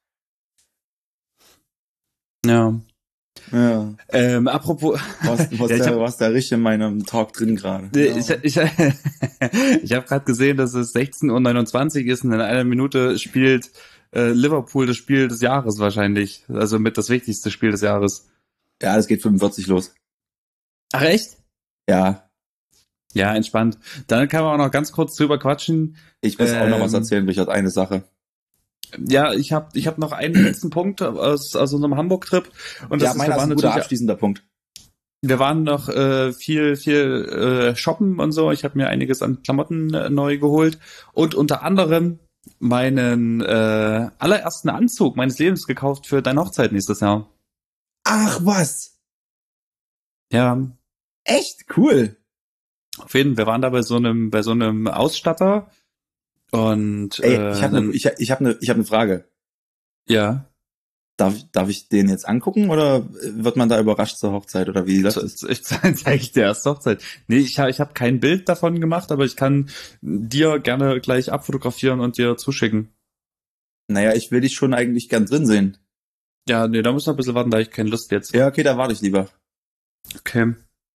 Ja. Ja. Apropos. Was da richtig in meinem Talk drin gerade. Genau. Ich habe gerade gesehen, dass es 16:29 Uhr ist und in einer Minute spielt Liverpool das Spiel des Jahres wahrscheinlich. Also mit das wichtigste Spiel des Jahres. Ja, es geht 45 los. Ach echt? Ja. Ja, entspannt. Dann kann man auch noch ganz kurz drüber quatschen. Ich muss auch noch was erzählen, Richard, eine Sache. Ja, ich hab noch einen letzten Punkt aus unserem Hamburg-Trip. Und das meiner ist ein guter abschließender Punkt. Wir waren noch viel shoppen und so. Ich habe mir einiges an Klamotten neu geholt und unter anderem meinen allerersten Anzug meines Lebens gekauft für deine Hochzeit nächstes Jahr. Ach was? Ja. Echt cool. Auf jeden Fall, wir waren da bei so einem Ausstatter und ey, ich hab eine Frage. Ja. Darf ich den jetzt angucken oder wird man da überrascht zur Hochzeit oder wie läuft das? Ich zeige dir erst Hochzeit. Nee, ich hab kein Bild davon gemacht, aber ich kann dir gerne gleich abfotografieren und dir zuschicken. Naja, ich will dich schon eigentlich gern drin sehen. Ja, nee, da muss noch ein bisschen warten, da ich keine Lust jetzt. Ja, okay, da warte ich lieber. Okay.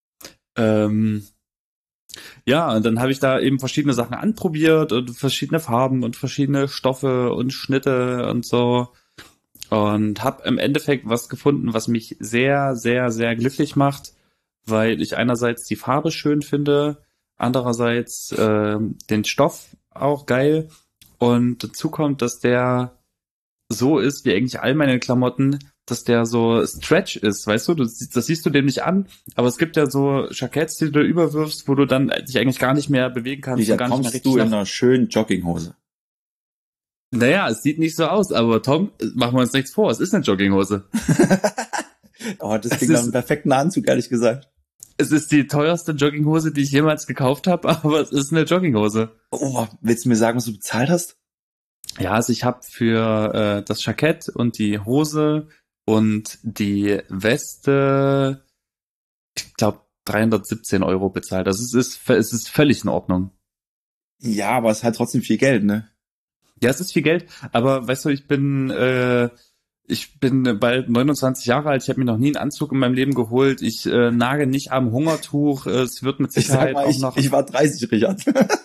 Ja, und dann habe ich da eben verschiedene Sachen anprobiert und verschiedene Farben und verschiedene Stoffe und Schnitte und so. Und habe im Endeffekt was gefunden, was mich sehr, sehr, sehr glücklich macht, weil ich einerseits die Farbe schön finde, andererseits den Stoff auch geil. Und dazu kommt, dass der so ist, wie eigentlich all meine Klamotten, dass der so Stretch ist, weißt du? Das siehst du dem nicht an, aber es gibt ja so Jacketts, die du überwirfst, wo du dann dich eigentlich gar nicht mehr bewegen kannst. Wie kommst du in einer schönen Jogginghose? Naja, es sieht nicht so aus, aber Tom, machen wir uns nichts vor, es ist eine Jogginghose. Oh, das klingt nach einem perfekten Anzug, ehrlich gesagt. Es ist die teuerste Jogginghose, die ich jemals gekauft habe, aber es ist eine Jogginghose. Oh, willst du mir sagen, was du bezahlt hast? Ja, also ich habe für das Jackett und die Hose und die Weste, ich glaube, 317 € bezahlt. Also es ist völlig in Ordnung. Ja, aber es ist halt trotzdem viel Geld, ne? Ja, es ist viel Geld, aber weißt du, ich bin bald 29 Jahre alt, ich habe mir noch nie einen Anzug in meinem Leben geholt, ich nage nicht am Hungertuch, es wird mit Ich sag Sicherheit mal, auch noch... ich war 30, Richard.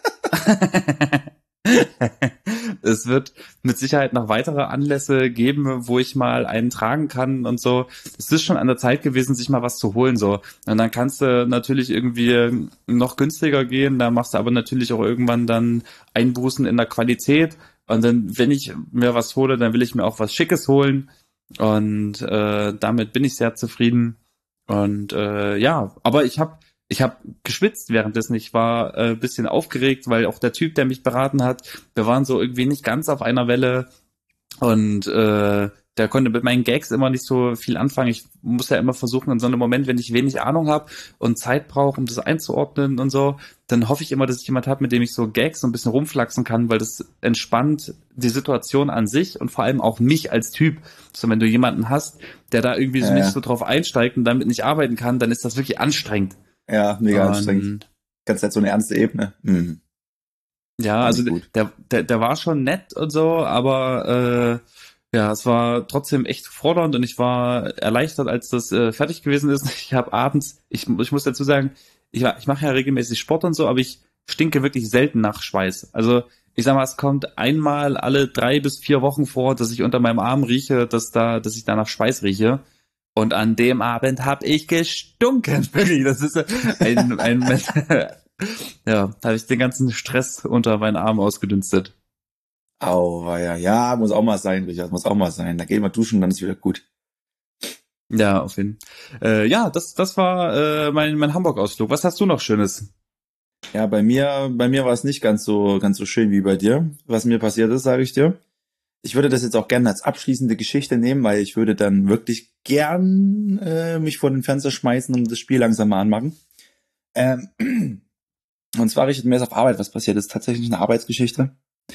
Es wird mit Sicherheit noch weitere Anlässe geben, wo ich mal einen tragen kann und so. Es ist schon an der Zeit gewesen, sich mal was zu holen, so. Und dann kannst du natürlich irgendwie noch günstiger gehen, da machst du aber natürlich auch irgendwann dann Einbußen in der Qualität. Und dann, wenn ich mir was hole, dann will ich mir auch was Schickes holen. Und damit bin ich sehr zufrieden. Und ja, aber ich hab geschwitzt währenddessen. Ich war bisschen aufgeregt, weil auch der Typ, der mich beraten hat, wir waren so irgendwie nicht ganz auf einer Welle und der konnte mit meinen Gags immer nicht so viel anfangen. Ich muss ja immer versuchen, in so einem Moment, wenn ich wenig Ahnung habe und Zeit brauche, um das einzuordnen und so, dann hoffe ich immer, dass ich jemand habe, mit dem ich so Gags so ein bisschen rumflaxen kann, weil das entspannt die Situation an sich und vor allem auch mich als Typ. So, wenn du jemanden hast, der da irgendwie so nicht Ja, so drauf einsteigt und damit nicht arbeiten kann, dann ist das wirklich anstrengend. ja, mega anstrengend. Und Ganz halt so eine ernste Ebene. Mhm. ja, Fand also ich gut. der war schon nett und so, aber ja, es war trotzdem echt fordernd und ich war erleichtert, als das fertig gewesen ist. Ich habe abends, ich muss dazu sagen, ich mache ja regelmäßig Sport und so, aber ich stinke wirklich selten nach Schweiß. Also ich sag mal, es kommt einmal alle 3 bis 4 Wochen vor, dass ich unter meinem Arm rieche, dass ich da nach Schweiß rieche. Und an dem Abend habe ich gestunken. Wirklich, das ist ein ja, da habe ich den ganzen Stress unter meinen Arm ausgedünstet. Auweia, ja, muss auch mal sein, Richard, muss auch mal sein. Da gehen wir duschen, dann ist wieder gut. Ja, auf jeden Fall. Ja, das war mein Hamburg-Ausflug. Was hast du noch Schönes? Ja, bei mir war es nicht ganz so schön wie bei dir. Was mir passiert ist, sage ich dir. Ich würde das jetzt auch gerne als abschließende Geschichte nehmen, weil ich würde dann wirklich gern mich vor den Fernseher schmeißen und das Spiel langsam mal anmachen. Ähm, und zwar Richard, mir ist auf Arbeit was passiert. Das ist tatsächlich eine Arbeitsgeschichte.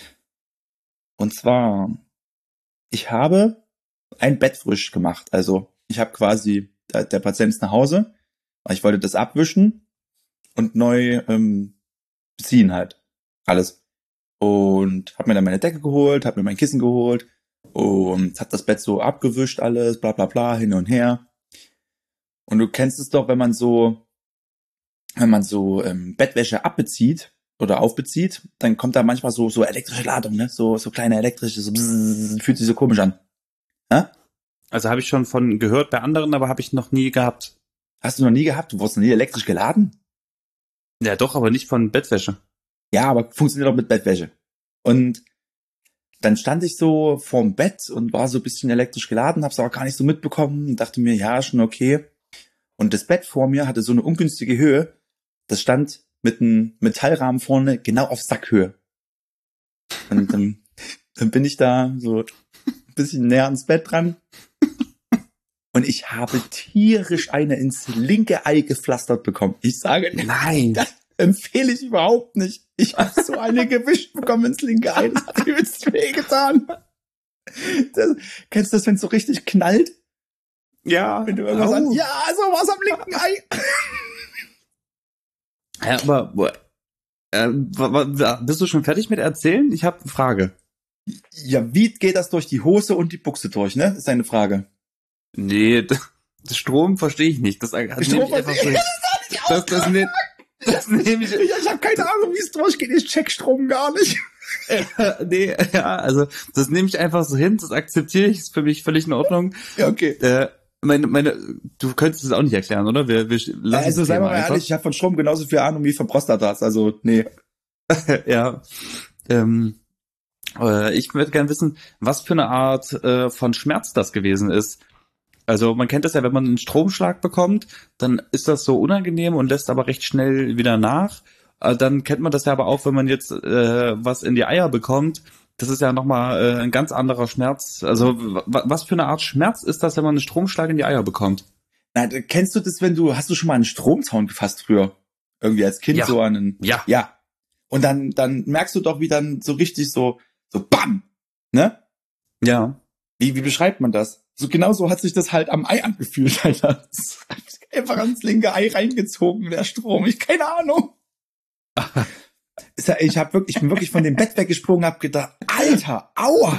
Und zwar, ich habe ein Bett frisch gemacht. Also ich habe quasi, der Patient ist nach Hause, ich wollte das abwischen und neu beziehen halt. Alles. Und habe mir dann meine Decke geholt, habe mir mein Kissen geholt und habe das Bett so abgewischt alles, bla bla bla, hin und her. Und du kennst es doch, wenn man so Bettwäsche abbezieht oder aufbezieht, dann kommt da manchmal so elektrische Ladung, ne? So kleine elektrische, so bzzz, fühlt sich so komisch an. Hä? Also habe ich schon von gehört bei anderen, aber habe ich noch nie gehabt. Hast du noch nie gehabt? Du wurdest noch nie elektrisch geladen? Ja, doch, aber nicht von Bettwäsche. Ja, aber funktioniert auch mit Bettwäsche. Und dann stand ich so vorm Bett und war so ein bisschen elektrisch geladen, hab's aber gar nicht so mitbekommen und dachte mir, ja, schon okay. Und das Bett vor mir hatte so eine ungünstige Höhe. Das stand mit einem Metallrahmen vorne genau auf Sackhöhe. Und dann bin ich da so ein bisschen näher ans Bett dran. Und ich habe tierisch eine ins linke Ei gepflastert bekommen. Ich sage, Nein. das empfehle ich überhaupt nicht. Ich habe so eine gewischt bekommen ins linke Ei. Das hat übelst wehgetan. Kennst du das, wenn es so richtig knallt? Ja. Wenn du irgendwas Au. an, ja, so was am linken Ei. Ja, aber bist du schon fertig mit erzählen? Ich habe eine Frage. Ja, wie geht das durch die Hose und die Buchse durch, ne? Ist eine Frage. Nee, das Strom verstehe ich nicht. Das nehme ich einfach so. Das nehme ich. Ich habe keine Ahnung, wie es durchgeht. Ich check Strom gar nicht. Nee, ja, also das nehme ich einfach so hin, das akzeptiere ich, ist für mich völlig in Ordnung. Ja, okay. Du könntest es auch nicht erklären, oder? Wir lassen Also das sei Thema mal einfach. ehrlich, ich habe von Strom genauso viel Ahnung wie von Prostatas. Also, nee. Ja. Ich würde gerne wissen, was für eine Art von Schmerz das gewesen ist. Also man kennt das ja, wenn man einen Stromschlag bekommt, dann ist das so unangenehm und lässt aber recht schnell wieder nach. Dann kennt man das ja aber auch, wenn man jetzt was in die Eier bekommt. Das ist ja nochmal ein ganz anderer Schmerz. Also was für eine Art Schmerz ist das, wenn man einen Stromschlag in die Eier bekommt? Na, kennst du das, hast du schon mal einen Stromzaun gefasst früher? Irgendwie als Kind Ja. so an einen. Ja. Ja. Und dann merkst du doch, wie dann so richtig so BAM! Ne? Ja. Wie beschreibt man das? So genauso hat sich das halt am Ei angefühlt, Alter. Einfach ans linke Ei reingezogen, der Strom. Keine Ahnung. Ich bin wirklich von dem Bett weggesprungen, hab gedacht, Alter, aua.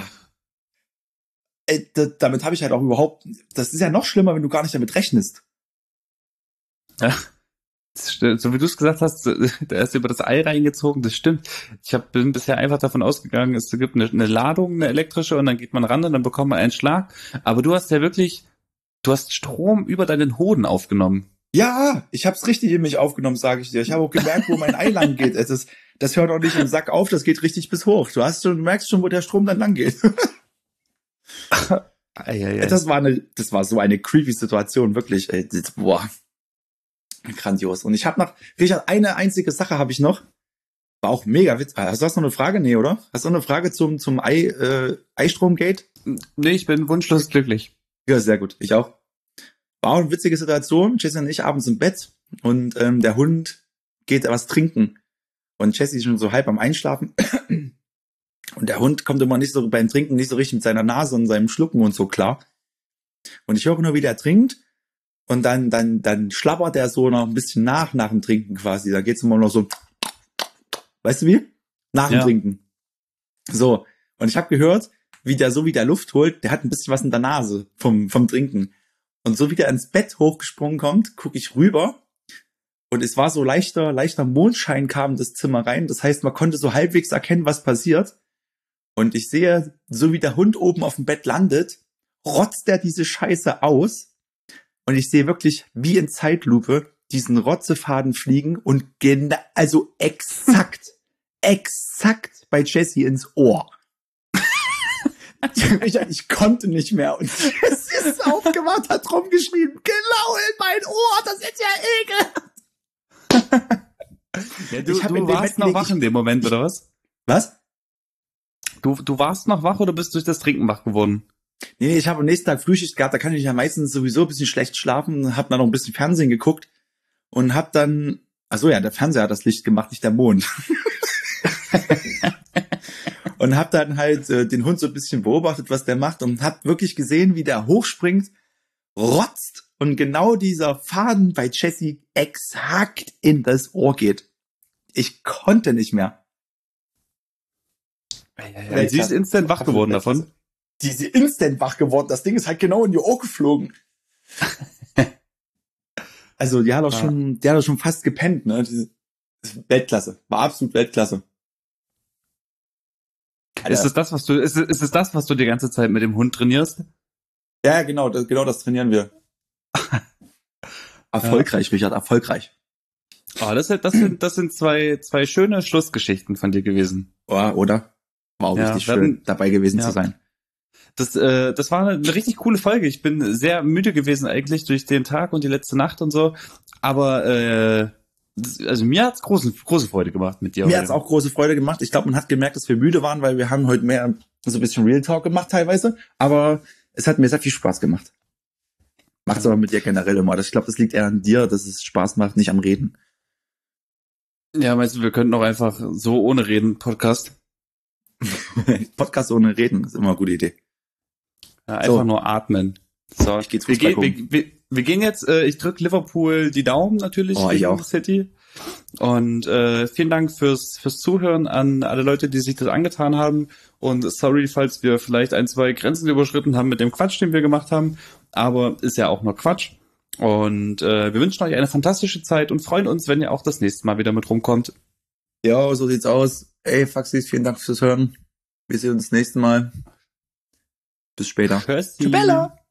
Damit habe ich halt auch überhaupt, das ist ja noch schlimmer, wenn du gar nicht damit rechnest. Ja, so wie du es gesagt hast, da ist über das Ei reingezogen, das stimmt. Bin bisher einfach davon ausgegangen, es gibt eine Ladung, eine elektrische, und dann geht man ran und dann bekommt man einen Schlag. Aber du hast Strom über deinen Hoden aufgenommen. Ja, ich hab's richtig in mich aufgenommen, sage ich dir. Ich habe auch gemerkt, wo mein Ei lang geht. Das hört auch nicht im Sack auf, das geht richtig bis hoch. Du merkst schon, wo der Strom dann lang geht. Das war so eine creepy Situation, wirklich. Ey. Boah, grandios. Und ich habe noch, Richard, eine einzige Sache habe ich noch. War auch mega witzig. Hast du noch eine Frage? Nee, oder? Hast du noch eine Frage zum Eistromgate? Nee, ich bin wunschlos glücklich. Ja, sehr gut. Ich auch. War auch eine witzige Situation. Jessie und ich abends im Bett und der Hund geht was trinken. Und Jessie ist schon so halb am Einschlafen. Und der Hund kommt immer nicht so beim Trinken nicht so richtig mit seiner Nase und seinem Schlucken und so klar. Und ich höre nur, wie der trinkt. Und dann schlabbert er so noch ein bisschen nach dem Trinken quasi. Da geht's immer noch so, weißt du wie? Nach dem Trinken. So. Und ich habe gehört, wie der Luft holt, der hat ein bisschen was in der Nase vom Trinken. Und so wie der ins Bett hochgesprungen kommt, gucke ich rüber. Und es war so leichter Mondschein kam in das Zimmer rein. Das heißt, man konnte so halbwegs erkennen, was passiert. Und ich sehe, so wie der Hund oben auf dem Bett landet, rotzt er diese Scheiße aus. Und ich sehe wirklich wie in Zeitlupe diesen Rotzefaden fliegen und also exakt bei Jessie ins Ohr. Ich konnte nicht mehr. Und Jessie ist aufgewacht, hat rumgeschrien, genau in mein Ohr, das ist ja ekelhaft. Ja, du warst noch wach in dem Moment, oder was? Was? Du warst noch wach oder bist durch das Trinken wach geworden? Nee, ich habe am nächsten Tag Frühschicht gehabt, da kann ich ja meistens sowieso ein bisschen schlecht schlafen, hab dann noch ein bisschen Fernsehen geguckt und hab dann, der Fernseher hat das Licht gemacht, nicht der Mond. Und hab dann halt den Hund so ein bisschen beobachtet, was der macht und hab wirklich gesehen, wie der hochspringt, rotzt und genau dieser Faden bei Jessie exakt in das Ohr geht. Ich konnte nicht mehr. Ja, sie ist instant wach geworden davon. Die ist instant wach geworden. Das Ding ist halt genau in ihr Ohr geflogen. Also, die hat auch schon fast gepennt, ne? Weltklasse. War absolut Weltklasse. Ist es das, was du die ganze Zeit mit dem Hund trainierst? Ja, genau das trainieren wir. Erfolgreich, Richard, erfolgreich. Oh, das sind zwei schöne Schlussgeschichten von dir gewesen. Oh, oder? War auch richtig schön, dabei gewesen zu sein. Das war eine richtig coole Folge. Ich bin sehr müde gewesen eigentlich durch den Tag und die letzte Nacht und so. Aber mir hat's große Freude gemacht mit dir. Mir hat's auch große Freude gemacht. Ich glaube, man hat gemerkt, dass wir müde waren, weil wir haben heute mehr so ein bisschen Real Talk gemacht teilweise. Aber es hat mir sehr viel Spaß gemacht. Macht's aber mit dir generell immer. Ich glaube, das liegt eher an dir, dass es Spaß macht, nicht am Reden. Ja, meinst du, wir könnten auch einfach so ohne Reden Podcast? Podcast ohne Reden ist immer eine gute Idee. Ja, einfach nur atmen. So, ich geht's wir gehen jetzt, ich drücke Liverpool die Daumen natürlich ich auch. City. Und vielen Dank fürs Zuhören an alle Leute, die sich das angetan haben. Und sorry, falls wir vielleicht 1, 2 Grenzen überschritten haben mit dem Quatsch, den wir gemacht haben. Aber ist ja auch nur Quatsch. Und wir wünschen euch eine fantastische Zeit und freuen uns, wenn ihr auch das nächste Mal wieder mit rumkommt. Ja, so sieht's aus. Ey, Faxis, vielen Dank fürs Hören. Wir sehen uns das nächste Mal. Bis später. Tschüss.